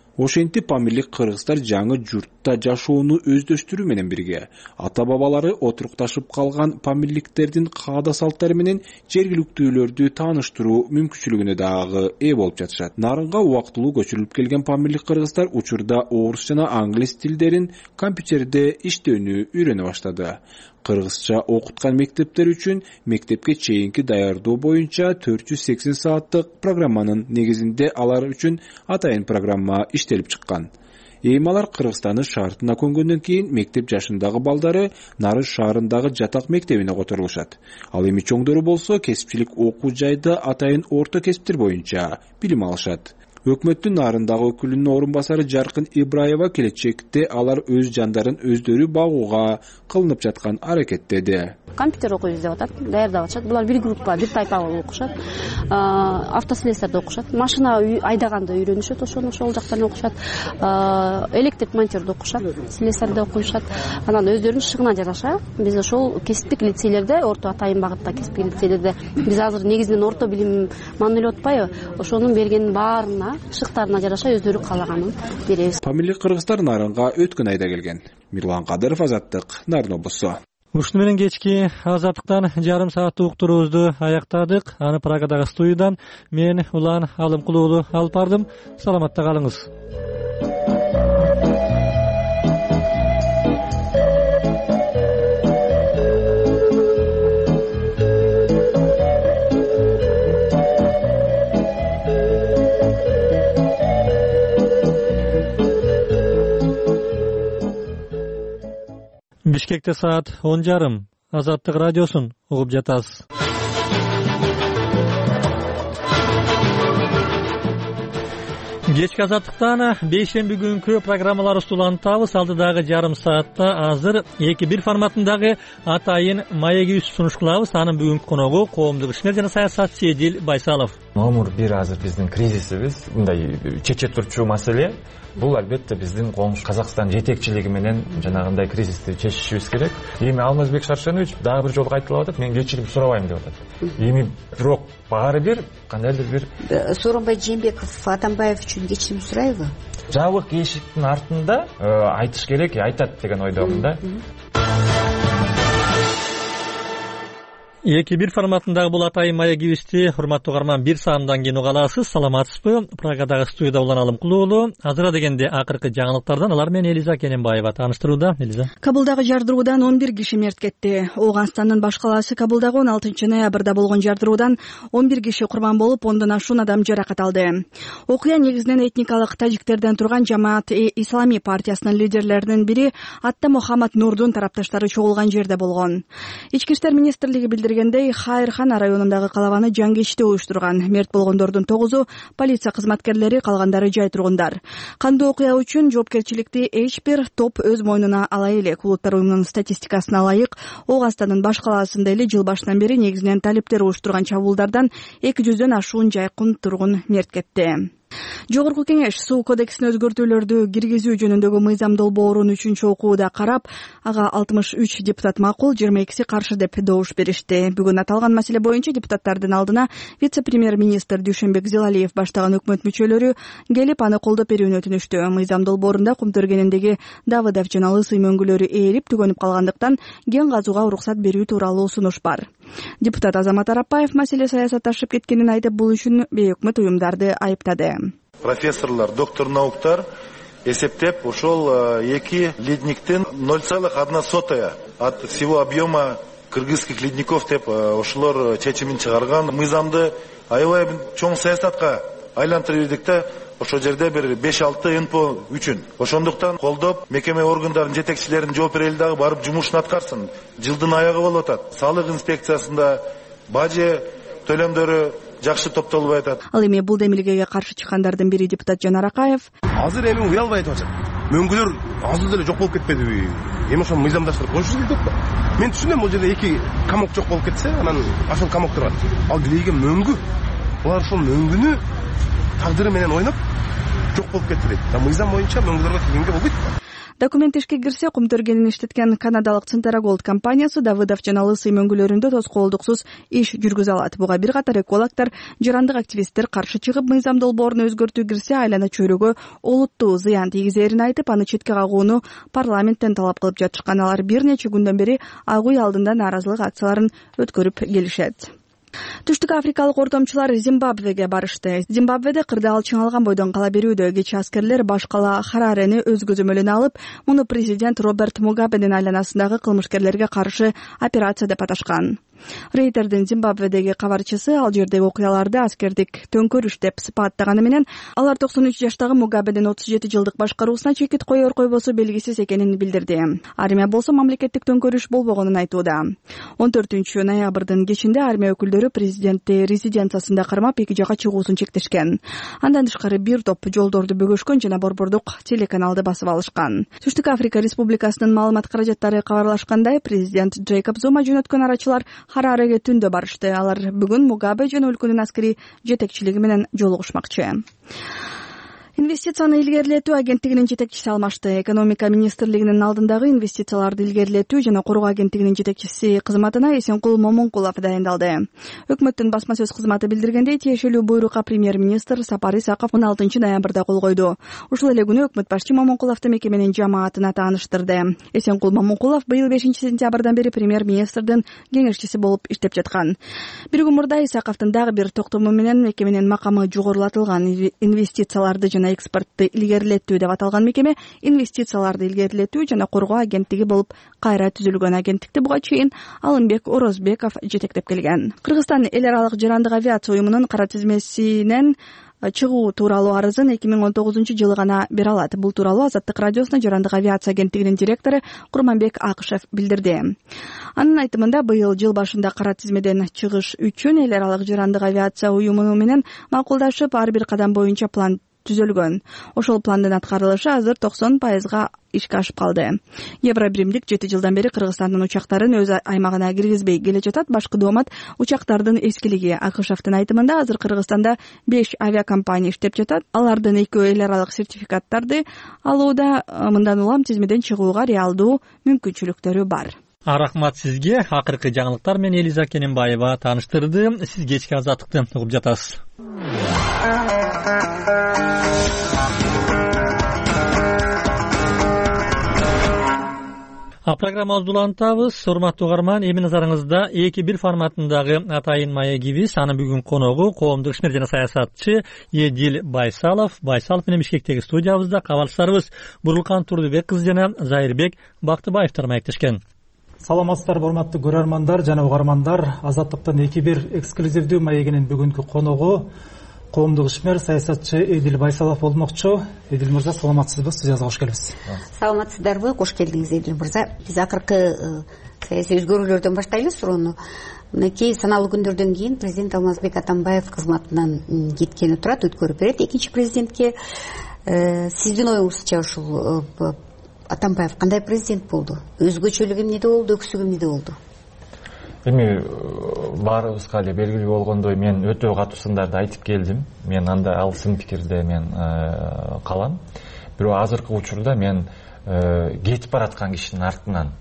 Ошентип Памирлик кыргыздар жаңы журтта жашоону өздөштүрүү менен бирге ата бабалары отурукташып калган памирликтердин каада салттары менен жергиликтүүлөрдү тааныштыруу мүмкүнчүлүгүнө дагы ээ болуп жатышат. Нарынга убактылуу көчүрүлүп келген памирлик кыргыздар учурда орус жана англис тилдерин компьютерде иштөөнү үйрөнө баштады. Кыргызча окуткан мектептер үчүн мектепке чейинки даярдоо боюнча 480 сааттык программанын негизинде алар үчүн атайын программа иштелип чыккан. Эми алар Кыргызстандын шартына көнгөндөн кийин мектеп жашындагы балдары Нарыш шаарындагы жатак мектебине которулушат. Ал эми чоңдору болсо кесипчилик окуу жайда атайын орто кесиптер боюнча билим алышат. Өкмөттүн Нарындагы өкүлүнүн орун басары Жаркын Ибраева келечекте алар өз жандарын өздөрү багууга кылынып жаткан аракеттеди. Компьютер окуйбуз деп атат, даярдап атышат. Булар бир группа, бир тайпа болуп окушат. Автослесарда окушат, машина айдаганды үйрөнүшөт, ошол жактан окушат. Электрик монтёрду окушат, слесарда окушат. Анан өздөрүнүн шыгына жараша биз ошол кесиптик лицейлерде, орто атайын багытта кесиптик лицейлерде биз азыр негизинен орто билим маанилеп атпайбы? Ошонун бергенин баарына шыктарына жараша өздөрү каалаганын беребиз. Памирлик кыргыздар Нарынга өткөн айда келген. Мирлан Кадыров, Азаттык, Нарын облусу. Ушуну менен кечки Азаттыктан жарым сааттык уктуруубузду аяктадык. Аны Прагадагы студиядан мен Улан Алымкулуулу алып бардым. Саламатта калыңыз. Бишкекте саат 10:30. Азаттык радиосун угуп жатасыз. Кечки Азаттыктан бейшемби күнкү программаларыбызды улантабыз. Алдыдагы жарым саатта азыр 2-1 форматындагы атайын маегибизди сунуш кылабыз. Анын бүгүнкү коногу коомдук ишмер жана саясатчы Эдил Байсалов. Номер 1 азыр биздин кризисибиз, мындай чече турчу маселе. Бул албетте биздин коңшу Казакстан жетекчилиги менен жанагындай кризисти чечишибиз керек. Эми Алмазбек Шаршенович дагы бир жолу кайталап атат, мен кечирим сурабайм деп атат. Эми бирок баары бир кандайдыр бир Сооронбай Жээнбеков Атамбаев үчүн кечирим сурайбы? Жабык эшиктин артында айтыш керек, айтат деген ойдомун да. 2-1 форматындагы бул атайын маегибизди урматтуу угарман бир саамдан кийин уга аласыз. Саламатсызбы? Прагадагы студияда Улан Алымкулуулу. Азыр дегенде акыркы жаңылыктардан алар менен Элиза Кененбаева тааныштырууда. Элиза. Кабулдагы жардыруудан 11 киши мерт кетти. Ооганстандын баш калаасы Кабулдагы 16-ноябрда болгон жардыруудан 11 киши курбан болуп, 10дон ашуун адам жаракат алды. Окуя негизинен этникалык тажиктерден турган Жамаат Ислами партиясынын лидерлеринин бири Атта Мухаммад Нурдун тарапташтары чогулган жерде болгон. Ички иштер министрлиги билдиргендей, Хайырхан районундагы калабаны жаңгечте уюштурган. Мерт болгондордун 9-у полиция кызматкерлери, калгандары жай тургундар. Кандуу окуя үчүн жоопкерчиликти эч бир топ өз мойнуна ала элек. Улуттар уюмунун статистикасына ылайык, Ооганстандын баш калаасында эле жыл башынан бери негизинен талиптер уюштурган чабуулдардан 200дөн ашуун жайкын тургун мерт кетти. Жогорку кеңеш суу кодексине өзгөртүүлөрдү киргизүү жөнүндөгү мыйзам долбоорун 3-окууда карап, ага 63 депутат макул, 22си каршы деп добуш беришти. Бүгүн аталган маселе боюнча депутаттардын алдына вице-премьер-министр Дүйшөнбек Зилалиев баштаган өкмөт мүчөлөрү келип, аны колдоп берүүнү өтүнүштү. Мыйзам долбоорунда кум тергениндеги Давыдов жана Ысый мөңгүлөрү ээлип түгөнүп калгандыктан кен казууга уруксат берүү тууралуу сунуш бар. Депутат Азамат Арапбаев маселе саясатташып кеткенин айтып, бул үчүн бейөкмөт уюмдарды айыптады. Профессорлар, доктор науктар эсептеп, ошол 2 ледниктин 0,1 от всего объема кыргызских ледников деп ошолор чечимин чыгарган. Мыйзамды аябай чоң саясатка айлантырып ирдик да, ошол жерде бир 5-6 НПО үчүн. Ошондуктан колдоп, мекеме органдарын жетекчилерин жооп берели дагы барып жумушун аткарсын. Жылдын аягы болуп атат. Салык инспекциясында бажы төлөмдөрү жакшы топтолбой атат. Ал эми бул демилгеге каршы чыккандардын бири депутат Жанар Акаев. Азыр эми уялбай атат. Мөңгүлөр азыр деле жок болуп кетпедиби? Эми ошону мыйзамдаштырып коюш керек деп. Мен түшүнөм, бул жерде 2 камок жок болуп кетсе, анан ошол камок турат. Ал дилеген мөңгү. Булар ошол мөңгүнү тагдыры менен ойноп жок болуп кетти дейт. Мыйзам боюнча мөңгүлөргө тийгенге болбойт. Документ ишке кирсе, кумтөргенин иштеткен канадалык Центераголд компаниясы Давыдов жана Лысый мөңгүлөрүндө тоскоолдуксуз иш жүргүзө алат. Буга бир катар экологдор, жарандык активисттер каршы чыгып, мыйзам долбоорун өзгөртүү кирсе, айлана чөйрөгө олуттуу зыян тийгизерин айтып, аны четке кагууну парламенттен талап кылып жатышкан. Алар бир нече күндөн бери Ак үй алдында нааразылык акцияларын өткөрүп келишет. Түштүк африкалык ортомчулар Зимбабвеге барышты. Зимбабведе кырдаал чыңалган бойдон кала берүүдө кечээ аскерлер баш кала Харарени өз көзөмөлүнө алып, муну президент Роберт Мугабенин айланасындагы кылмышкерлерге каршы операция деп аташкан. Рейтердин Зимбабведеги кабарчысы ал жердеги окуяларды аскердик төңкөрүш деп сыпаттаганы менен алар 93 жаштагы Мугабенин 37 жылдык башкаруусуна чекит коер койбосу белгисиз экенин билдирди. Армия болсо мамлекеттик төңкөрүш болбогонун айтууда. 14 ноябрдын кечинде армия өкүлдөрү президентти резиденциясында кармап, эки жака чыгуусун чектешкен. Андан тышкары бир топ жолдорду бөгөшкөн жана борбордук телеканалды басып алышкан. Түштүк Африка Республикасынын маалымат каражаттары кабарлашкандай, президент Джейкоб Зума жөнөткөн арачылар Харареге түндө барышты. Алар бүгүн Мугабе жана өлкөнүн аскери жетекчилиги менен жолугушмакчы. Инвестицияны илгерилетүү агенттигинин жетекчиси алмашты. Экономика министрлигинин алдындагы инвестицияларды илгерилетүү жана коргоо агенттигинин жетекчиси кызматына Эсенкул Момункулов дайындалды. Өкмөттүн басма сөз кызматы билдиргендей, тиешелүү буйрукка премьер-министр Сапар Исаков 16 ноябрда кол койду. Ушул эле күнү өкмөт башчы Момункуловду мекеменин жамаатына тааныштырды. Эсенкул Момункулов быйыл 5 сентябрдан бери премьер-министрдин кеңешчиси болуп иштеп жаткан. Бир күн мурда Исаковдун дагы бир токтому менен мекеменин макамы жогорулатылган. Инвестицияларды жана экспортты илгерилетүү деп аталган мекеме инвестицияларды илгерилетүү жана коргоо агенттиги болуп кайра түзүлгөн. Агенттикти буга чейин Алымбек Орозбеков жетектеп келген. Кыргызстан эл аралык жарандык авиация уюмунун кара тизмесинен чыгуу тууралуу арызын 2019 жылы гана бере алат. Бул тууралуу Азаттык радиосуна жарандык авиация агенттигинин директору Курманбек Акышев билдирди. Анын айтымында, быйыл жыл башында кара тизмеден чыгыш үчүн эл аралык жарандык авиация уюму менен макулдашып, ар бир кадам боюнча план түзөлгөн. Ошол пландын аткарылышы азыр 90% ишке ашып калды. Евробиримдик 7 жылдан бери Кыргызстандын учактарын өз аймагына киргизбей келе жатат. Башкы доомат учактардын эскилиги. Акышевдин айтымында, азыр Кыргызстанда 5 авиакомпания иштеп жатат. Алардын 2 эл аралык сертификаттарды алууда, мындан улам тизмеден чыгууга реалдуу мүмкүнчүлүктөрү бар. Рахмат сизге. Акыркы жаңылыктар менен Элиза Кененбаева тааныштырды. Сиз кечки азаттыкты угуп жатасыз. Программабызды улантабыз. Урматтуу угарман, эми назарыңызда 2-1 форматындагы атайын маегибиз. Анын бүгүн коногу коомдук ишмер жана саясатчы Эдил Байсалов. Байсалов менен Бишкектеги студиябызда кабарчыларыбыз Бурулкан Турдубек кызы жана Зайырбек Бактыбаевдер маектешкен. Саламатсыздарбы урматтуу көрөрмандар жана угармандар. Азаттыктын 2-1 эксклюзивдүү маегинин бүгүнкү коногу коомдук ишмер саясатчы Эдил Байсалов болмокчу. Эдил мырза, саламатсызбы? Студиябызга кош келипсиз. Саламатсыздарбы? Кош келдиңиз, Эдил мырза. Биз акыркы саясий өзгөрүүлөрдөн баштайлы суроону. Мынакей саналуу күндөрдөн кийин президент Алмазбек Атамбаев кызматынан кеткени турат, өткөрүп берет экинчи президентке. Сиздин оюңузча ушул Атамбаев кандай президент болду? Өзгөчөлүгү эмнеде болду, өксүгү эмнеде болду? Эми баарыбызга эле белгилүү болгондой, мен өтө катуу сындарды айтып келдим. Мен анда ал сын пикирде мен калам. Бирок азыркы учурда мен кетип бараткан кишинин артынан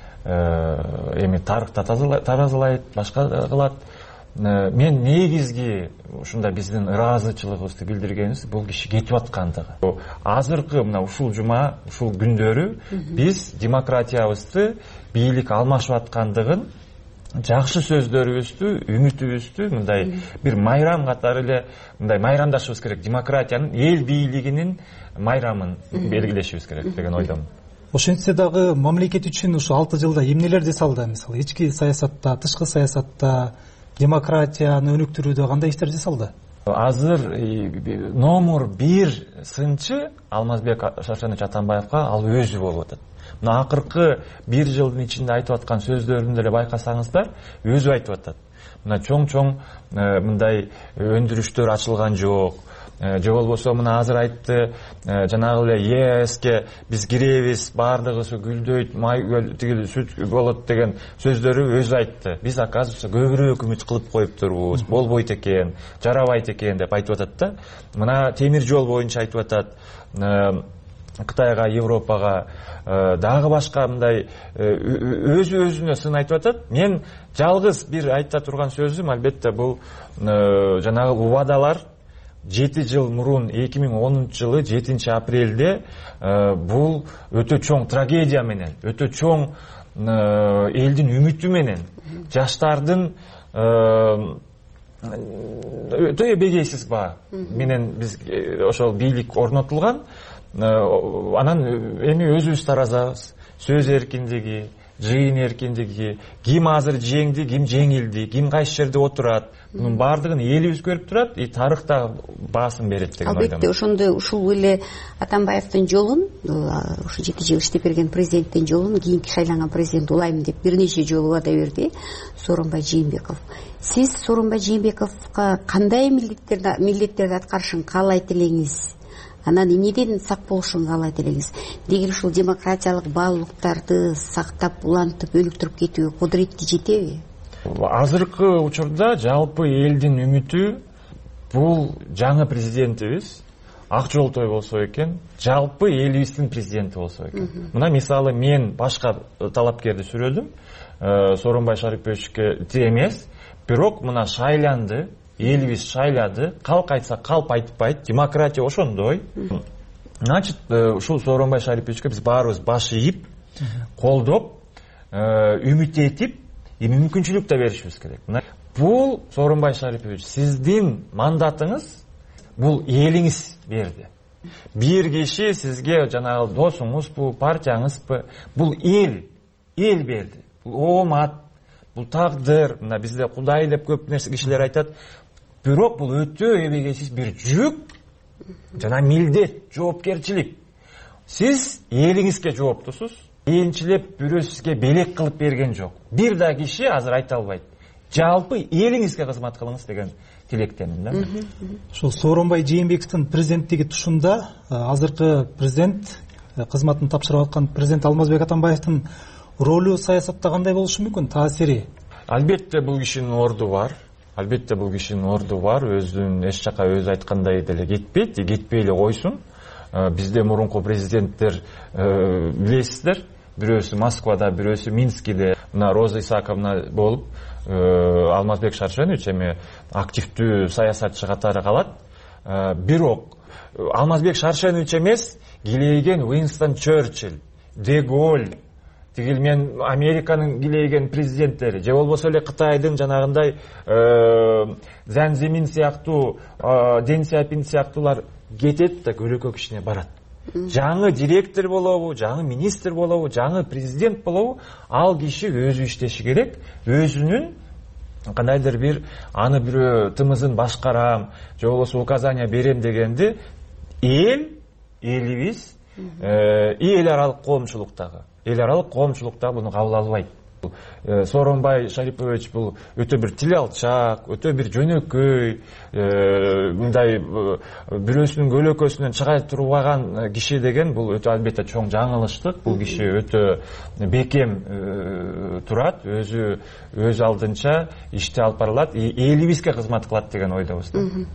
эми тарыхта таразылайт, башка кылат. Мен негизги ушундай биздин ыраазычылыгыбызды билдиргенибиз бул киши кетип аткандыгы. Азыркы мына ушул жума, ушул күндөрү биз демократиябызды, бийлик алмашып аткандыгын жакшы сөздөрүбүздү, үмүтүбүздү мындай бир майрам катары эле мындай майрамдашыбыз керек. Демократиянын, эл бийлигинин майрамын белгилешибиз керек деген ойдомун. Ошентсе дагы мамлекет үчүн ушу 6 жылда эмнелер жасалды? Мисалы, ички саясатта, тышкы саясатта, демократияны өнүктүрүүдө кандай иштер жасалды? Азыр номер 1 сынчы Алмазбек Шаршенович Атамбаевга ал өзү болуп атат. Мына акыркы 1 жылдын ичинде айтып аткан сөздөрүндө эле байкасаңыздар, өзү айтып атат. Мына чоң мындай өндүрүштөр ачылган жок. Же болбосо мына азыр айтты, жанагы эле ЕСке биз киребиз, баардыгысы гүлдөйт, май тигил сүт болот деген сөздөрү өзү айтты. Биз оказывается көбүрөөк үмүт кылып коюптурбуз, болбойт экен, жарабайт экен деп айтып атат да. Мына темир жол боюнча айтып атат. Кытайга, Европага, дагы башка мындай өзүнө сын айтып атат. Мен жалгыз бир айта турган сөзүм албетте бул жанагы убадалар 7 жыл мурун 2010 жылы 7 апрелде бул өтө чоң трагедия менен, өтө чоң элдин үмүтү менен, жаштардын өтө эбегейсиз баа менен биз ошол бийлик орнотулган. Анан эми өзүбүз таразабыз. Сөз эркиндиги, жыйын эркиндиги, ким азыр жеңди, ким жеңилди, ким кайсы жерде отурат, мунун баардыгын элибиз көрүп турат, тарыхта баасын берет деген ойдомун. Албетте, ошондой ушул эле Атамбаевдин жолун, ушу 7 жыл иштеп берген президенттин жолун кийинки шайланган президент улайм деп бир нече жолу убада берди Сооронбай Жээнбеков. Сиз Сооронбай Жээнбековго кандай милдеттерди аткарышын каалайт элеңиз? Анан эмнеден сак болушун каалайт элеңиз? Деги ушул демократиялык баалуулуктарды сактап, улантып, өнүктүрүп кетүүгө кудурети жетеби? Азыркы учурда жалпы элдин үмүтү бул жаңы президентибиз Ак Жолтой болсо экен, жалпы элибиздин президенти болсо экен. Мына мисалы мен башка талапкерди сүрөдүм, Сооронбай Шариповичке эмес, бирок мына шайланды, элибиз шайлады, калк айтса калп айтпайт, демократия ошондой. Значит, ушул Сооронбай Шариповичке биз баарыбыз баш ийип, колдоп, үмүт этип, мүмкүнчүлүк да беришибиз керек. Бул Сооронбай Шарипович, сиздин мандатыңыз бул элиңиз берди. Бир киши сизге жанагы досуңузбу, партияңызбы, бул эл берди. Бул оомат, бул тагдыр, мына бизде Кудай деп көп нерсе кишилер айтат. Бирок бул өтө эбегейсиз бир жүк, жана милдет, жоопкерчилик. Сиз элиңизге жооптусуз. Энчилеп бирөө сизге белек кылып берген жок. Бир да киши азыр айта албайт. Жалпы элиңизге кызмат кылыңыз деген тилектемин да. Ушул Сооронбай Жээнбековдун президенттиги тушунда азыркы президент кызматын тапшырып аткан президент Алмазбек Атамбаевдин ролу саясатта кандай болушу мүмкүн, таасири? Албетте бул кишинин орду бар. Албетте бул кишинин орду бар. Өзүн эч жака өзү айткандай деле кетпейт, кетпей эле койсун. Бизде мурунку президенттер билесиздер, бирөөсү Москвада, бирөөсү Минскиде, мына Роза Исаковна болуп, Алмазбек Шаршенович эми активдүү саясатчы катары калат. Бирок Алмазбек Шаршенович эмес, килейген Уинстон Черчилль, Де Голль, тигил мен Американын килейген президенттери, же болбосо эле Кытайдын жанагындай Зан Зимин сыяктуу, Дэн Сяопин сыяктуулар кетет да көлөкө кишине барат. Жаңы директор болобу, жаңы министр болобу, жаңы президент болобу, ал киши өзү иштеши керек, өзүнүн кандайдыр бир аны бирөө тымызын башкарам, же болбосо указания берем дегенди элибиз эл аралык коомчулукта буну кабыл албайт. Сооронбай Шарипович бул өтө бир тил алчак, өтө бир жөнөкөй, мындай бирөөсүнүн көлөкөсүнөн чыга турбаган киши деген бул өтө албетте чоң жаңылыштык. Бул киши өтө бекем турат, өз алдынча ишти алып барылат, элибизге кызмат кылат деген ойдобуз.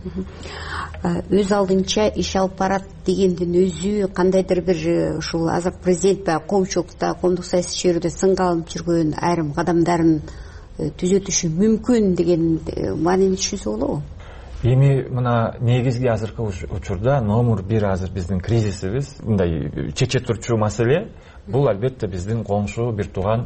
Өз алдынча иш алып барат дегендин өзү кандайдыр бир ушул азыр президент коомчулукта, коомдук саясий чөйрөдө сынга алынып жүргөн айрым кадамдарын түзөтүшү мүмкүн деген маанини түшүнсө болобу? Эми мына негизги азыркы учурда номер 1 азыр биздин кризисибиз, мындай чече турчу маселе, бул албетте биздин коңшу бир тууган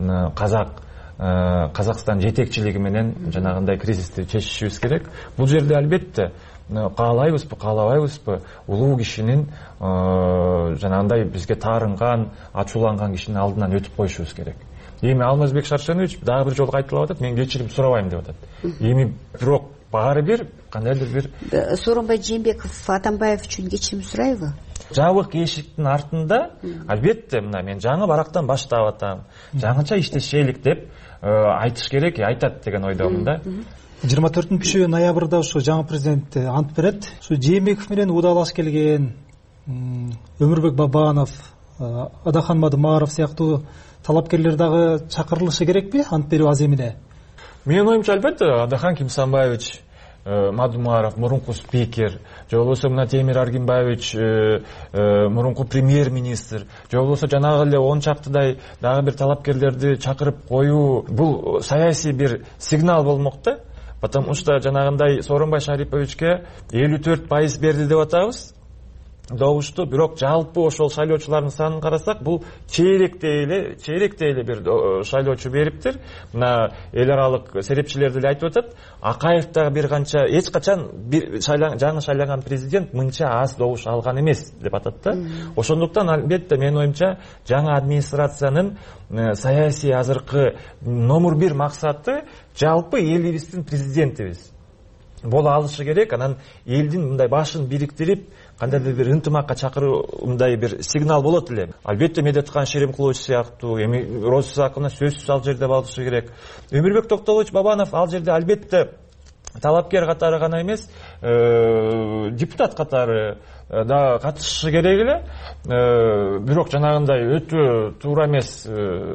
Казакстан жетекчилиги менен жанагындай кризисти чечишибиз керек. Бул жерде албетте каалайбызбы, каалабайбызбы, улуу кишинин жанагындай бизге таарынган, ачууланган кишинин алдынан өтүп коюшубуз керек. Эми Алмазбек Шаршенович дагы бир жолу кайталап атат, мен кечирим сурабайм деп атат. Эми бирок баары бир кандайдыр бир Сооронбай Жээнбеков Атамбаев үчүн кечирим сурайбы? Жабык эшиктин артында албетте мына мен жаңы барактан баштап атам, жаңыча иштешелик деп айтыш керек, айтат деген ойдомун да. 24 ноябрда ушу жаңы президент ант берет. Ушу Жээнбеков менен удаалаш келген Өмүрбек Бабанов, Адахан Мадымаров сыяктуу талапкерлер дагы чакырылышы керекпи ант берүү аземине? Менин оюмча албетте Адахан Кимсанбаевич Мадумаров мурунку спикер, же болбосо мына Темир Аргимбаевич мурунку премьер-министр, же болбосо жанагы эле 10 чактыдай дагы бир талапкерлерди чакырып коюу, бул саясий бир сигнал болмок да. Потому что жанагындай Сооронбай Шариповичке 54% берди деп атабыз. Добушту, бирок жалпы ошол шайлоочулардын санын карасак, бул чейректей эле бир шайлоочу бериптир. Мына эл аралык серепчилер деле айтып атат, Акаев дагы бир канча эч качан жаңы шайланган президент мынча аз добуш алган эмес деп атат да. Ошондуктан албетте менин оюмча жаңы администрациянын саясий азыркы номер 1 максаты жалпы элибиздин президентибиз боло алышы керек. Анан элдин мындай башын бириктирип, кандайдыр бир ынтымакка чакыруудай бир сигнал болот эле. Албетте Медеткан Шеремкулович сыяктуу, эми Роза Сакына сөзсүз ал жерде болушу керек. Өмүрбек Токтолович Бабанов ал жерде албетте талапкер катары гана эмес, депутат катары да катышышы керек эле. Бирок жанагындай өтө туура эмес,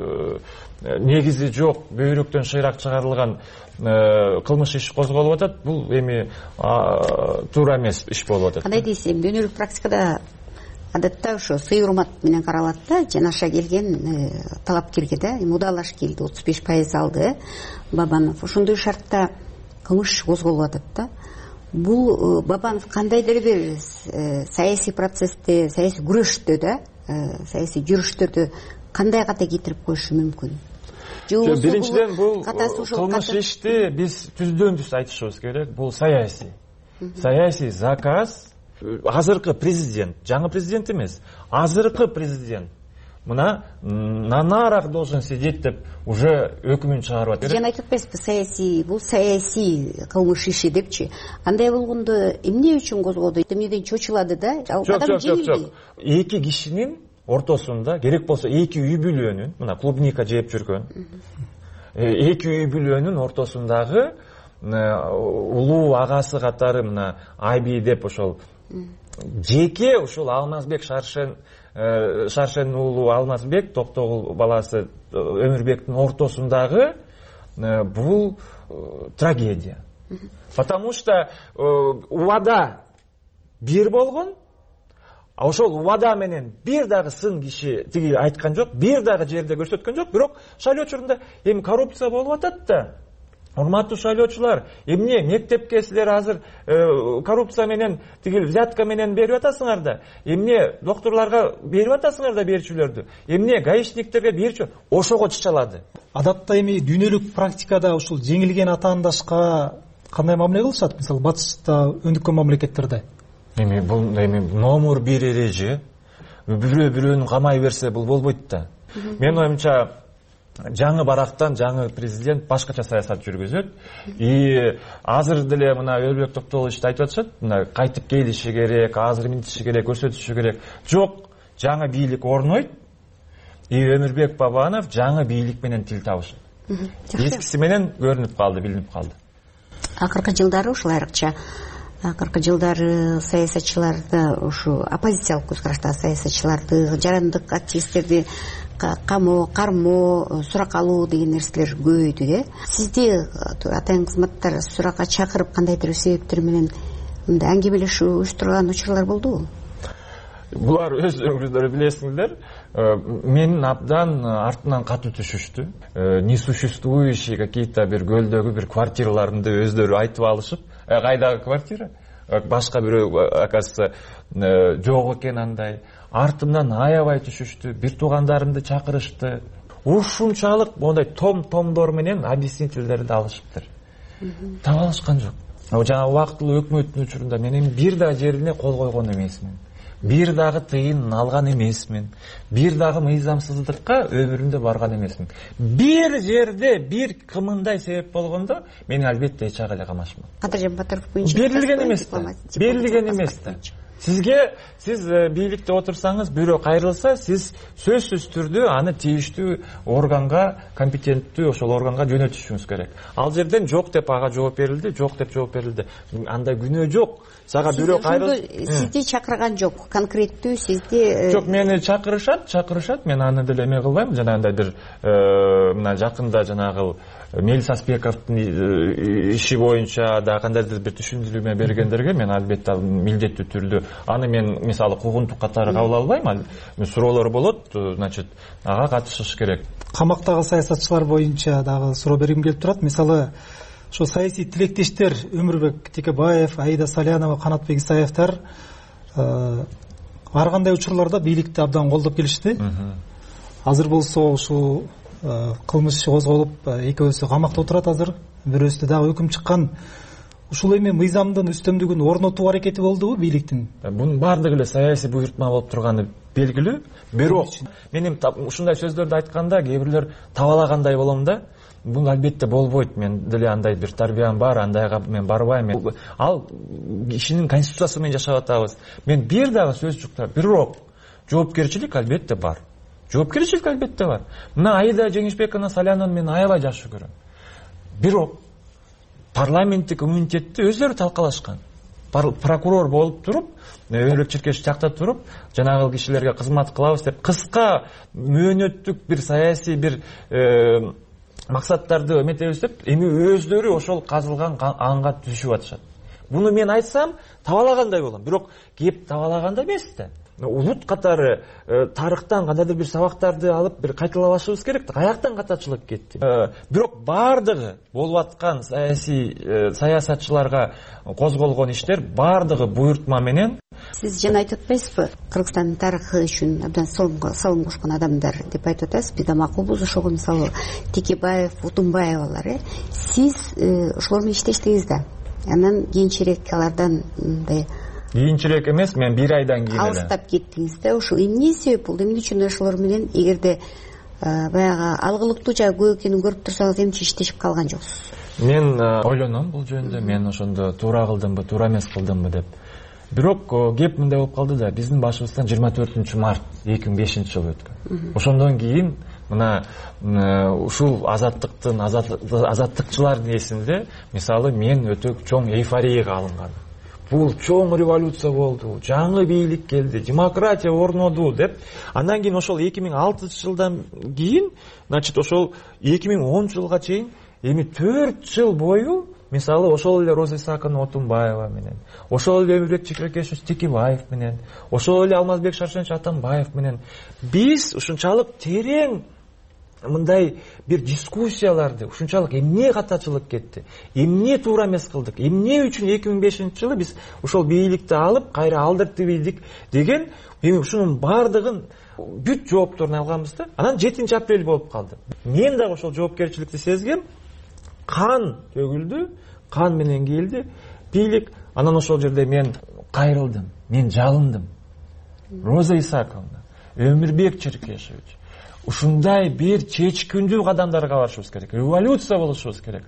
негизи жок, бөйрөктөн шыйрак чыгарылган кылмыш иш козголуп атат. Бул эми туура эмес иш болуп атат. Кандай дейсиң, дүйнөлүк практикада адатта ошо сый урмат менен каралат да, жанаша келген талапкерге да, мудалаш келди, 35% алды Бабанов. Ошондой шартта кылмыш козголуп атат да. Бул Бабанов кандайдыр бир саясий процессте, саясий күрөштө да, саясий жүрүштөрдө кандай ката кетирип коюшу мүмкүн? Биринчиден, бул кылмыш ишти биз түздөн түз айтышыбыз керек. Бул саясий заказ. Азыркы президент, жаңы президент эмес, азыркы президент мына нанарак должен сидеть деп уже өкүмүн чыгарып атат. Жана айтып атпайсызбы, бул саясий кылмыш иши депчи. Андай болгондо эмне үчүн козгоду? Эмнеден чочулады да? Адам жеңилди. Эки кишинин ортосунда, керек болсо эки үй бүлөнүн, мына клубника жеп жүргөн, эки үй бүлөнүн ортосундагы улуу агасы катары мына Айби деп ошол жеке ушул Алмазбек Шаршен уулу Алмазбек Токтогул баласы Өмүрбектин ортосундагы бул трагедия. Потому что убада бир болгон, ошол убада менен бир дагы сын киши тиги айткан жок, бир дагы жерде көрсөткөн жок. Бирок шайлоочурунда эми коррупция болуп атат да. Урматтуу шайлоочулар, эмне мектепке силер азыр коррупция менен, тигил взятка менен берип атасыңар да, эмне доктурларга берип атасыңар да берүүчүлөрдү, эмне гаишниктерге берүүчү, ошого чычалады. Адатта эми дүйнөлүк практикада ушул жеңилген атаандашка кандай мамиле кылышат? Мисалы, батышта өндүккөн мамлекеттерде. Эми бул номер 1 эреже, бирөө-бирөөнү камай берсе бул болбойт да. Менин оюмча жаңы барактан жаңы президент башкача саясат жүргүзөт. И азыр деле мына Өмүрбек Токтолович айтып атышат, мына кайтып келиши керек, азыр минтиши керек, көрсөтүшү керек. Жок, жаңы бийлик орнойт. И Өмүрбек Бабанов жаңы бийлик менен тил табышат. Эскиси менен көрүнүп калды, билинип калды. Акыркы жылдары ушул айрыкча саясатчыларды, ушу оппозициялык көз караштагы саясатчыларды, жарандык активисттерди кармоо, сурак алуу деген нерселер көбөйдү да. Сизди атайын кызматтар суракка чакырып кандайдыр себептер менен аңгемелешүү уюштурган учурлар болдубу? Булар өздөрүңүздөр билесиңер, менин абдан артынан катуу түшүштү. Не существующие какие-то бир көлдөгү бир квартираларымды өздөрү айтып алышып, кайдагы квартира? Башка бирөө оказывается жок экен андай. Артымдан аябай түшүштү, бир туугандарымды чакырышты. Ушунчалык мондай томдор менен объяснительдерди алышыптыр. Таба алышкан жок. Жана убактылуу өкмөттүн учурунда мен бир да жерине кол койгон эмесмин. Бир дагы тыйын алган эмесмин. Бир дагы мыйзамсыздыкка өмүрүмдө барган эмесмин. Бир жерде бир кымындай себеп болгондо мен албетте эч ак эле камашман. Кадыржан Батыров боюнча берилген эмес да. Сиз бийликте отурсаңыз, бирөө кайрылса, сиз сөзсүз түрдө аны тийиштүү органга, компетенттүү ошол органга жөнөтүшүңүз керек. Ал жерден жок деп ага жооп берилди, жок деп жооп берилди. Андай күнөө жок. Сага бирөө кайрылса, сизди чакырган жок, конкреттүү сизди. Жок, мени чакырышат, мен аны деле эме кылбайм. Жанагындай бир мына жакында жанагы Мелис Аспековдун иши боюнча да кандайдыр бир түшүндүрмө бергендерге мен албетте милдеттүү түрдө аны мен мисалы куугунтук катары кабыл албайм. Суроолор болот, значит, ага катышыш керек. Камактагы саясатчылар боюнча дагы суроо бергим келип турат. Мисалы, ошо саясий тилектештер Өмүрбек Текебаев, Аида Салянова, Канатбек Исаевтар ар кандай учурларда бийликти абдан колдоп келишти. Азыр болсо ушул кылмыш иши козголуп, экөөсү камакта отурат азыр. Бирөөсү дагы өкүм чыккан. Ушул эми мыйзамдын үстөмдүгүн орнотуу аракети болдубу бийликтин? Бунун баардыгы эле саясий буйртма болуп турганы белгилүү. Бирок менин ушундай сөздөрдү айтканда кээ бирлер табалагандай болом да. Бул албетте болбойт. Мен деле андай бир тарбиям бар, андайга мен барбайм. Ал кишинин конституциясы менен жашап атабыз. Мен бир дагы сөз жуктар. Бирок жоопкерчилик албетте бар. Жоопкерчилик албетте бар. Мына Аида Жеңишбековна Салянованы мен аябай жакшы көрөм. Бирок парламенттик иммунитетти өздөрү талкалашкан. Прокурор болуп туруп, Өмүрбек Чиркешев жакта туруп, жанагы кишилерге кызмат кылабыз деп кыска мөөнөттүк бир саясий бир максаттарды эметебиз деп, эми өздөрү ошол казылган анга түшүп атышат. Буну мен айтсам табалагандай болом. Бирок кеп табалаганда эмес да. Улут катары тарыхтан кандайдыр бир сабактарды алып бир кайталабашыбыз керек да. Каяктан катачылык кетти. Бирок баардыгы болуп аткан саясатчыларга козголгон иштер баардыгы буйртма менен. Сиз жана айтып атпайсызбы? Кыргызстандын тарыхы үчүн абдан салым кошкон адамдар деп айтып атасыз. Биз да макулбуз ошого, мисалы Текебаев, Утунбаевалар. Сиз ошолор менен иштештиңиз да. Анан кийинчерээк алардан мындай кийинчерээк эмес, мен бир айдан кийин эле алыстап кеттиңиз да. Ошол эмне себеп болду? Эмне үчүн ошолор менен эгерде баягы алгылыктуу жагы көп экенин көрүп турсаңыз эмне иштешип калган жоксуз? Мен ойлоном бул жөнүндө. Мен ошондо туура кылдымбы, туура эмес кылдымбы деп. Бирок кеп мындай болуп калды да, биздин башыбыздан 24 март 2005-жылы өткөн. Ошондон кийин мына ушул азаттыкчылардын эсинде, мисалы, мен өтө чоң эйфорияга алынган. Бул чоң революция болду, жаңы бийлик келди, демократия орноду деп. Андан кийин ошол 2006-жылдан кийин, значит, ошол 2010-жылга чейин эми 4 жыл бою, мисалы, ошол эле Роза Исааковна Отунбаева менен, ошол эле Өмүрбек Чиркешев Текебаев менен, ошол эле Алмазбек Шаршенович Атамбаев менен биз ушунчалык терең мындай бир дискуссияларды, ушунчалык эмне катачылык кетти, эмне туура эмес кылдык, эмне үчүн 2005-жылы биз ошол бийликти алып кайра алдыртып ийдик деген, эми ушунун баардыгын бүт жоопторун алганбыз да. Анан 7-апрель болуп калды. Мен дагы ошол жоопкерчиликти сезгем. Кан төгүлдү, кан менен кийилди бийлик. Анан ошол жерде мен кайрылдым, мен жалындым. Роза Исааковна, Өмүрбек Чиркешевич, ушундай бир чечкиндүү кадамдарга барышыбыз керек. Революция болушубуз керек.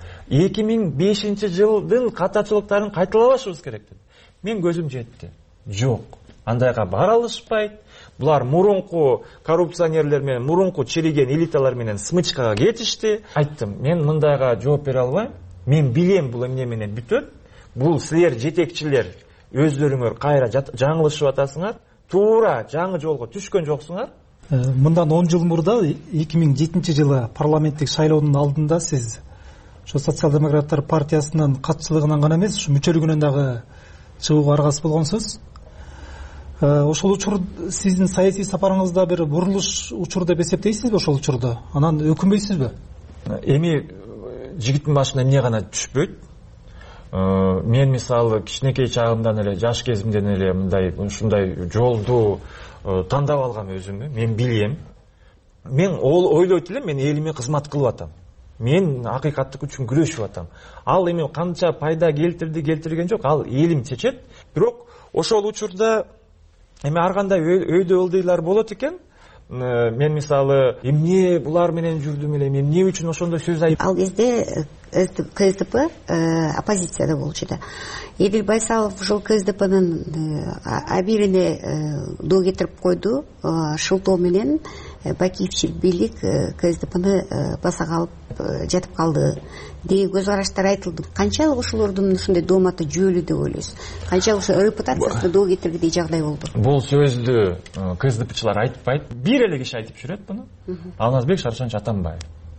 2005-жылдын катачылыктарын кайталабашыбыз керек деп. Мен көзүм жетти. Жок, андайга бара алышпайт. Булар мурунку коррупционерлер менен, мурунку чириген элиталар менен смычкага кетишти. Айттым, мен мындайга жооп бере албайм. Мен билем бул эмне менен бүтөт. Бул силер жетекчилер өздөрүңөр кайра жаңылышып атасыңар. Туура жаңы жолго түшкөн жоксуңар. Мындан 10 жыл мурда 2007-жылы парламенттик шайлоонун алдында сиз ошо социал-демократтар партиясынын катчылыгынан гана эмес, ушу мүчөлүгүнөн дагы чыгууга аргасыз болгонсуз. Ошол учур сиздин саясий сапарыңызда бир бурулуш учур деп эсептейсизби ошол учурда? Анан өкүнбөйсүзбү? Эми жигиттин башына эмне гана түшпөйт. Мен мисалы кичинекей чагымдан эле, жаш кезимден эле мындай ушундай жолду тандап алгам өзүмө. Мен билем. Мен ойлойт элем, мен элиме кызмат кылып атам. Мен акыйкаттык үчүн күрөшүп атам. Ал эми канча пайда келтирген жок, ал элим чечет. Бирок ошол учурда эми ар кандай өйдө ылдыйлар болот экен. Мен мисалы эмне булар менен жүрдүм эле, эмне үчүн ошондой сөз айтып. Ал кезде КСДП оппозицияда болчу да. Эдил Байсалов ушул КСДПнын абирине доо кетирип койду. Шылтоо менен Бакиевчил бийлик КСДПны баса калып жатып калды деген көз караштар айтылды. Канчалык ошолордун ушундай дооматы жүйөлүү деп ойлойсуз? Канчалык репутациясына доо кетиргидей жагдай болду? Бул сөздү КСДПчылар айтпайт. Бир эле киши айтып жүрөт буну. Алмазбек Шаршенович Атамбаев.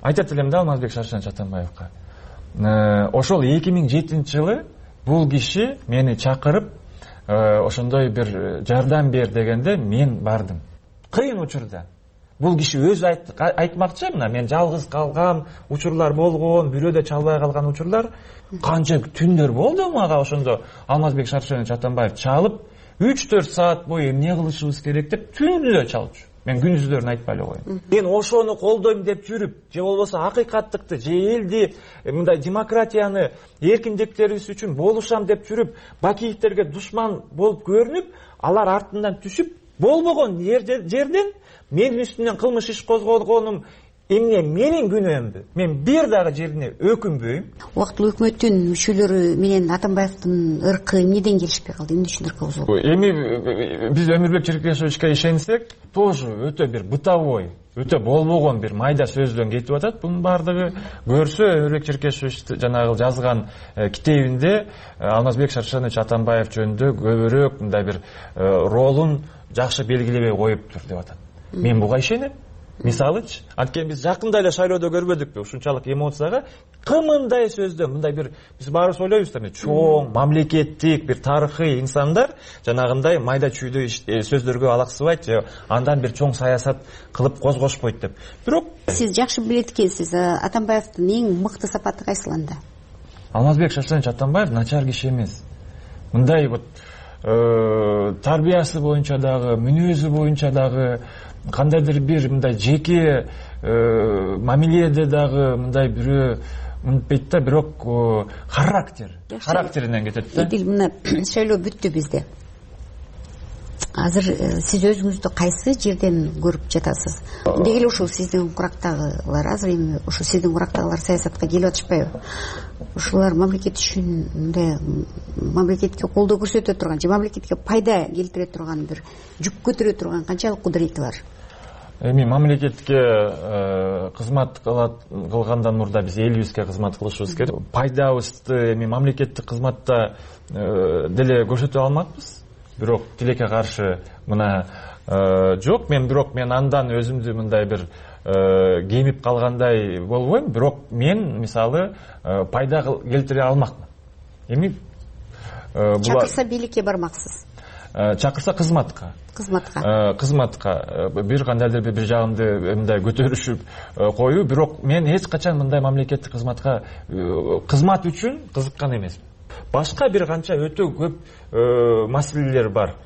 айтат элем да Алмазбек Шаршенович Атамбаевка. Ошол 2007 жылы бул киши мени чакырып, ошондой бир жардам бер дегенде мен бардым. Кыйын учурда. Бул киши өзү айтмакчы, мына мен жалгыз калган учурлар болгон, бирөөдө чалбай калган учурлар канча түндөр болду мага ошондо Алмазбек Шаршенович Атамбаев чалып, 3-4 саат бою эмне кылышыбыз керек деп түнү чалчу. Мен күнүздөрүн айтпай эле коеюн. Мен ошону колдойм деп жүрүп, же болбосо акыйкаттыкты, же элди, мындай демократияны, эркиндиктерибиз үчүн болушам деп жүрүп, Бакиевтерге душман болуп көрүнүп, алар артынан түшүп, болбогон жерден менин үстүнөн кылмыш иш козголгонум эмне менин күнөөмбү? Мен бир дагы жерине өкүнбөйм. Убактылуу өкмөттүн мүчөлөрү менен Атамбаевдин ыркы эмнеден келишпей калды? Эмне үчүн ыркы козголду? Эми биз Өмүрбек Черкешевичке ишенсек, тоже өтө бир бытовой, өтө болбогон бир майда сөздөн кетип атат. Бунун бардыгы көрсө Өмүрбек Черкешевич жанагы жазган китебинде Алмазбек Шаршенович Атамбаев жөнүндө көбүрөөк мындай бир ролун жакшы белгилебей коюптур деп атат. Мен буга ишенем. Мисалычы, анткени биз жакында эле шайлоодо көрбөдүкпү ушунчалык эмоцияга кымындай сөздөн мындай бир биз баарыбыз ойлойбуз да, чоң мамлекеттик бир тарыхый инсандар жанагындай майда чүйдө сөздөргө алаксыбайт же андан бир чоң саясат кылып козгошпойт деп. Бирок сиз жакшы билет экенсиз, Атамбаевдин эң мыкты сапаты кайсыланда? Алмазбек Шаршенович Атамбаев начар киши эмес. Мындай вот тарбиясы боюнча дагы, мүнөзү боюнча дагы кандайдыр бир мындай жеке мамиледе дагы мындай бирөө мынтпейт да, бирок характеринен кетет да. Эдил, мына шайлоо бүттү бизде. Азыр сиз өзүңүздү кайсы жерден көрүп жатасыз? Деги эле ушул сиздин курактагылар, азыр эми ушул сиздин курактагылар саясатка келип атышпайбы? Ушулар мамлекет үчүн мындай мамлекетке колдоо көрсөтө турган же мамлекетке пайда келтире турган бир жүк көтөрө турган канчалык кудурети бар? Эми мамлекетке кызмат кылгандан мурда биз элибизге кызмат кылышыбыз керек. Пайдабызды эми мамлекеттик кызматта деле көрсөтө алмакпыз. Бирок тилекке каршы мына жок. Мен андан өзүмдү мындай бир кемип калгандай болбойм. Бирок мен мисалы пайда келтире алмакмын. Эми чакырса бийликке бармаксыз. Чакырса кызматка бир кандайдыр бир жагымды мындай көтөрүшүп коюу. Бирок мен эч качан мындай мамлекеттик кызматка кызмат үчүн кызыккан эмесмин. Башка бир канча өтө көп маселелер бар.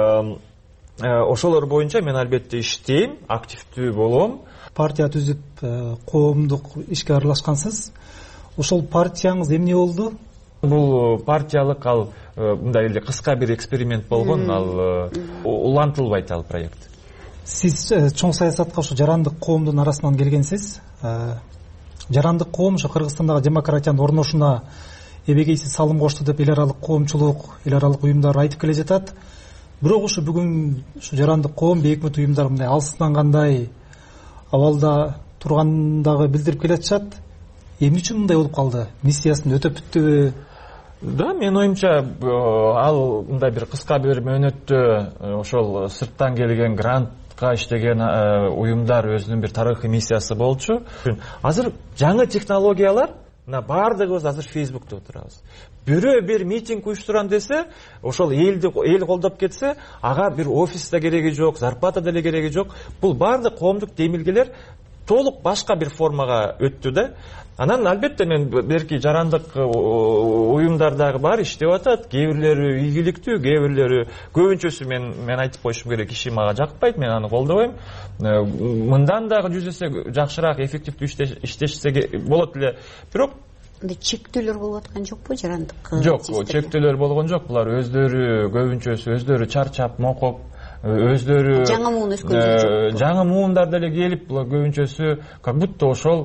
Ошолор боюнча мен албетте иштейм, активдүү болом. Партия түзүп коомдук ишке аралашкансыз. Ошол партияңыз эмне болду? Бул партиялык мындай эле кыска бир эксперимент болгон, ал улантылбайт ал проект. Сиз чоң саясатка ошо жарандык коомдун арасынан келгенсиз. Жарандык коом ошо Кыргызстандагы демократиянын орношуна эбегейсиз салым кошту деп эл аралык коомчулук, эл аралык уюмдар айтып келе жатат. Бирок ушу бүгүн ушу жарандык коом, бейөкмөт уюмдар мындай алсыздангандай абалда тургандагы билдирип келатышат. Эмне үчүн мындай болуп калды? Миссиясын өтөп бүттүбү? Да, мен оюмча ал мындай бир кыска бир мөөнөттө ошол сырттан келген грантка иштеген уюмдар өзүнүн бир тарыхый миссиясы болчу. Азыр жаңы технологиялар, мына бардыгыбыз азыр Facebook'та отурабыз. Бирөө бир митинг уюштурам десе, ошол эл колдоп кетсе, ага бир офис да кереги жок, зарплата деле кереги жок. Бул бардык коомдук демилгелер толук башка бир формага өттү да. Анан албетте мен берки жарандык уюмдардагы бар иштеп атат. Кээ бирлери ийгиликтүү, кээ бирлери көбүнчөсү мен айтып коюшум керек, иши мага жакпайт, мен аны колдобойм. Мындан дагы 100 эсе жакшыраак, эффективдүү иштешсе болот эле. Бирок чектөөлөр болуп аткан жокпу жарандык? Жок, чектөөлөр болгон жок. Булар өздөрү көбүнчөсү өздөрү чарчап, мокоп, өздөрү жаңы муун өскөн жок. Жаңы муундар деле келип, булар көбүнчөсү как будто ошол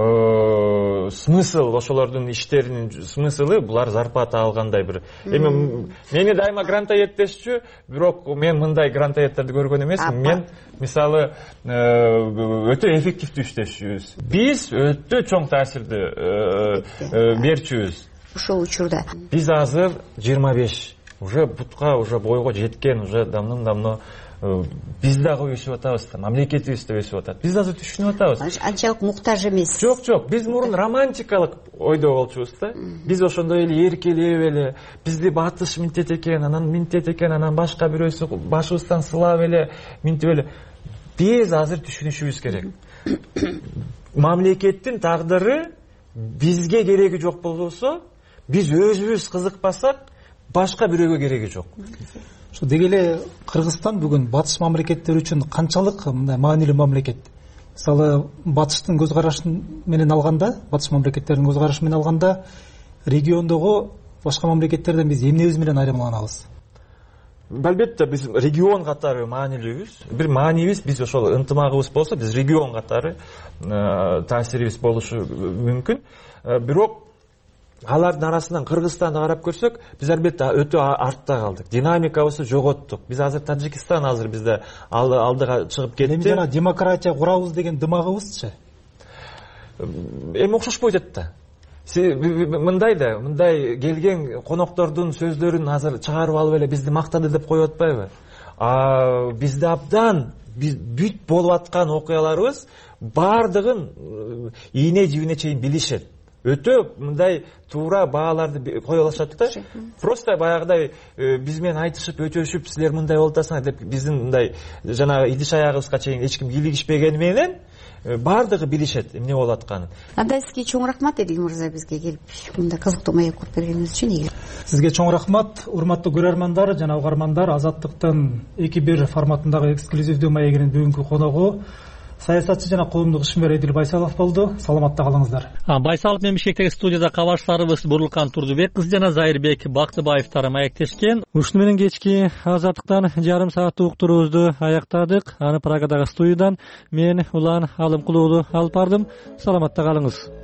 смысл, ошолордун иштеринин смыслы булар зарплата алгандай бир. Эми мени дайыма грантоедтешчү, бирок мен мындай грантоедтерди көргөн эмесмин. Мен мисалы өтө эффективдүү иштешүбүз. Биз өтө чоң таасирди берчүбүз. Ошол учурда биз азыр 25 уже бутка, уже бойго жеткен, уже давным-давно биз дагы өсүп атабыз да, мамлекетибиз да өсүп атат. Биз азыр түшүнүп атабыз. Анчалык муктаж эмес. Жок, биз мурун романтикалык ойдо болчубуз да. Биз ошондой эле эркелеп эле, бизди батыш минтет экен, анан башка бирөөсү башыбыздан сылап эле, минтип эле. Биз азыр түшүнүшүбүз керек. Мамлекеттин тагдыры бизге кереги жок болсо, биз өзүбүз кызыкпасак, башка бирөөгө кереги жок. Ошо деги эле Кыргызстан бүгүн батыш мамлекеттер үчүн канчалык мындай маанилүү мамлекет? Мисалы, батыштын көз карашын менен алганда, батыш мамлекеттеринин көз карашы менен алганда, региондогу башка мамлекеттерден биз эмнебиз менен айырмаланабыз? Албетте биз регион катары маанилүүбүз. Бир маанибиз биз ошол ынтымагыбыз болсо, биз регион катары таасирибиз болушу мүмкүн. Бирок алардын арасынан Кыргызстанды карап көрсөк, биз албетте өтө артта калдык. Динамикабызды жоготтук. Биз азыр Тажикстан бизде алдыга чыгып кетти. Эми жана демократия курабыз деген дымагыбызчы? Эми окшошпой атат да. Мындай келген коноктордун сөздөрүн азыр чыгарып алып эле бизди мактады деп коюп атпайбы? Бизде абдан бүт болуп аткан окуяларыбыз бардыгын ийне жибине чейин билишет. Өтө мындай туура бааларды кое алышат да. Просто баягыдай биз менен айтышып, өтөшүп, силер мындай болуп атасыңар деп биздин мындай жанагы идиш аягыбызга чейин эч ким кийлигишпегени менен бардыгы билишет эмне болуп атканын. Анда сизге чоң рахмат Эдил мырза, бизге келип мындай кызыктуу маек куруп бергениңиз үчүн. Сизге чоң рахмат, урматтуу көрөрмандар жана угармандар. Азаттыктын 2-1 форматындагы эксклюзивдүү маегинин бүгүнкү коногу саясатчы жана коомдук ишмер Эдил Байсалов болду. Саламатта калыңыздар. Байсалов менен Бишкектеги студияда кабарчыларыбыз Бурлукан Турдубек кызы жана Зайырбек Бактыбаевтар маектешкен. Ушуну менен кечки Азаттыктан жарым сааттык уктуруубузду аяктадык. Аны Прагадагы студиядан мен Улан Алымкулуулу алып бардым. Саламатта калыңыз.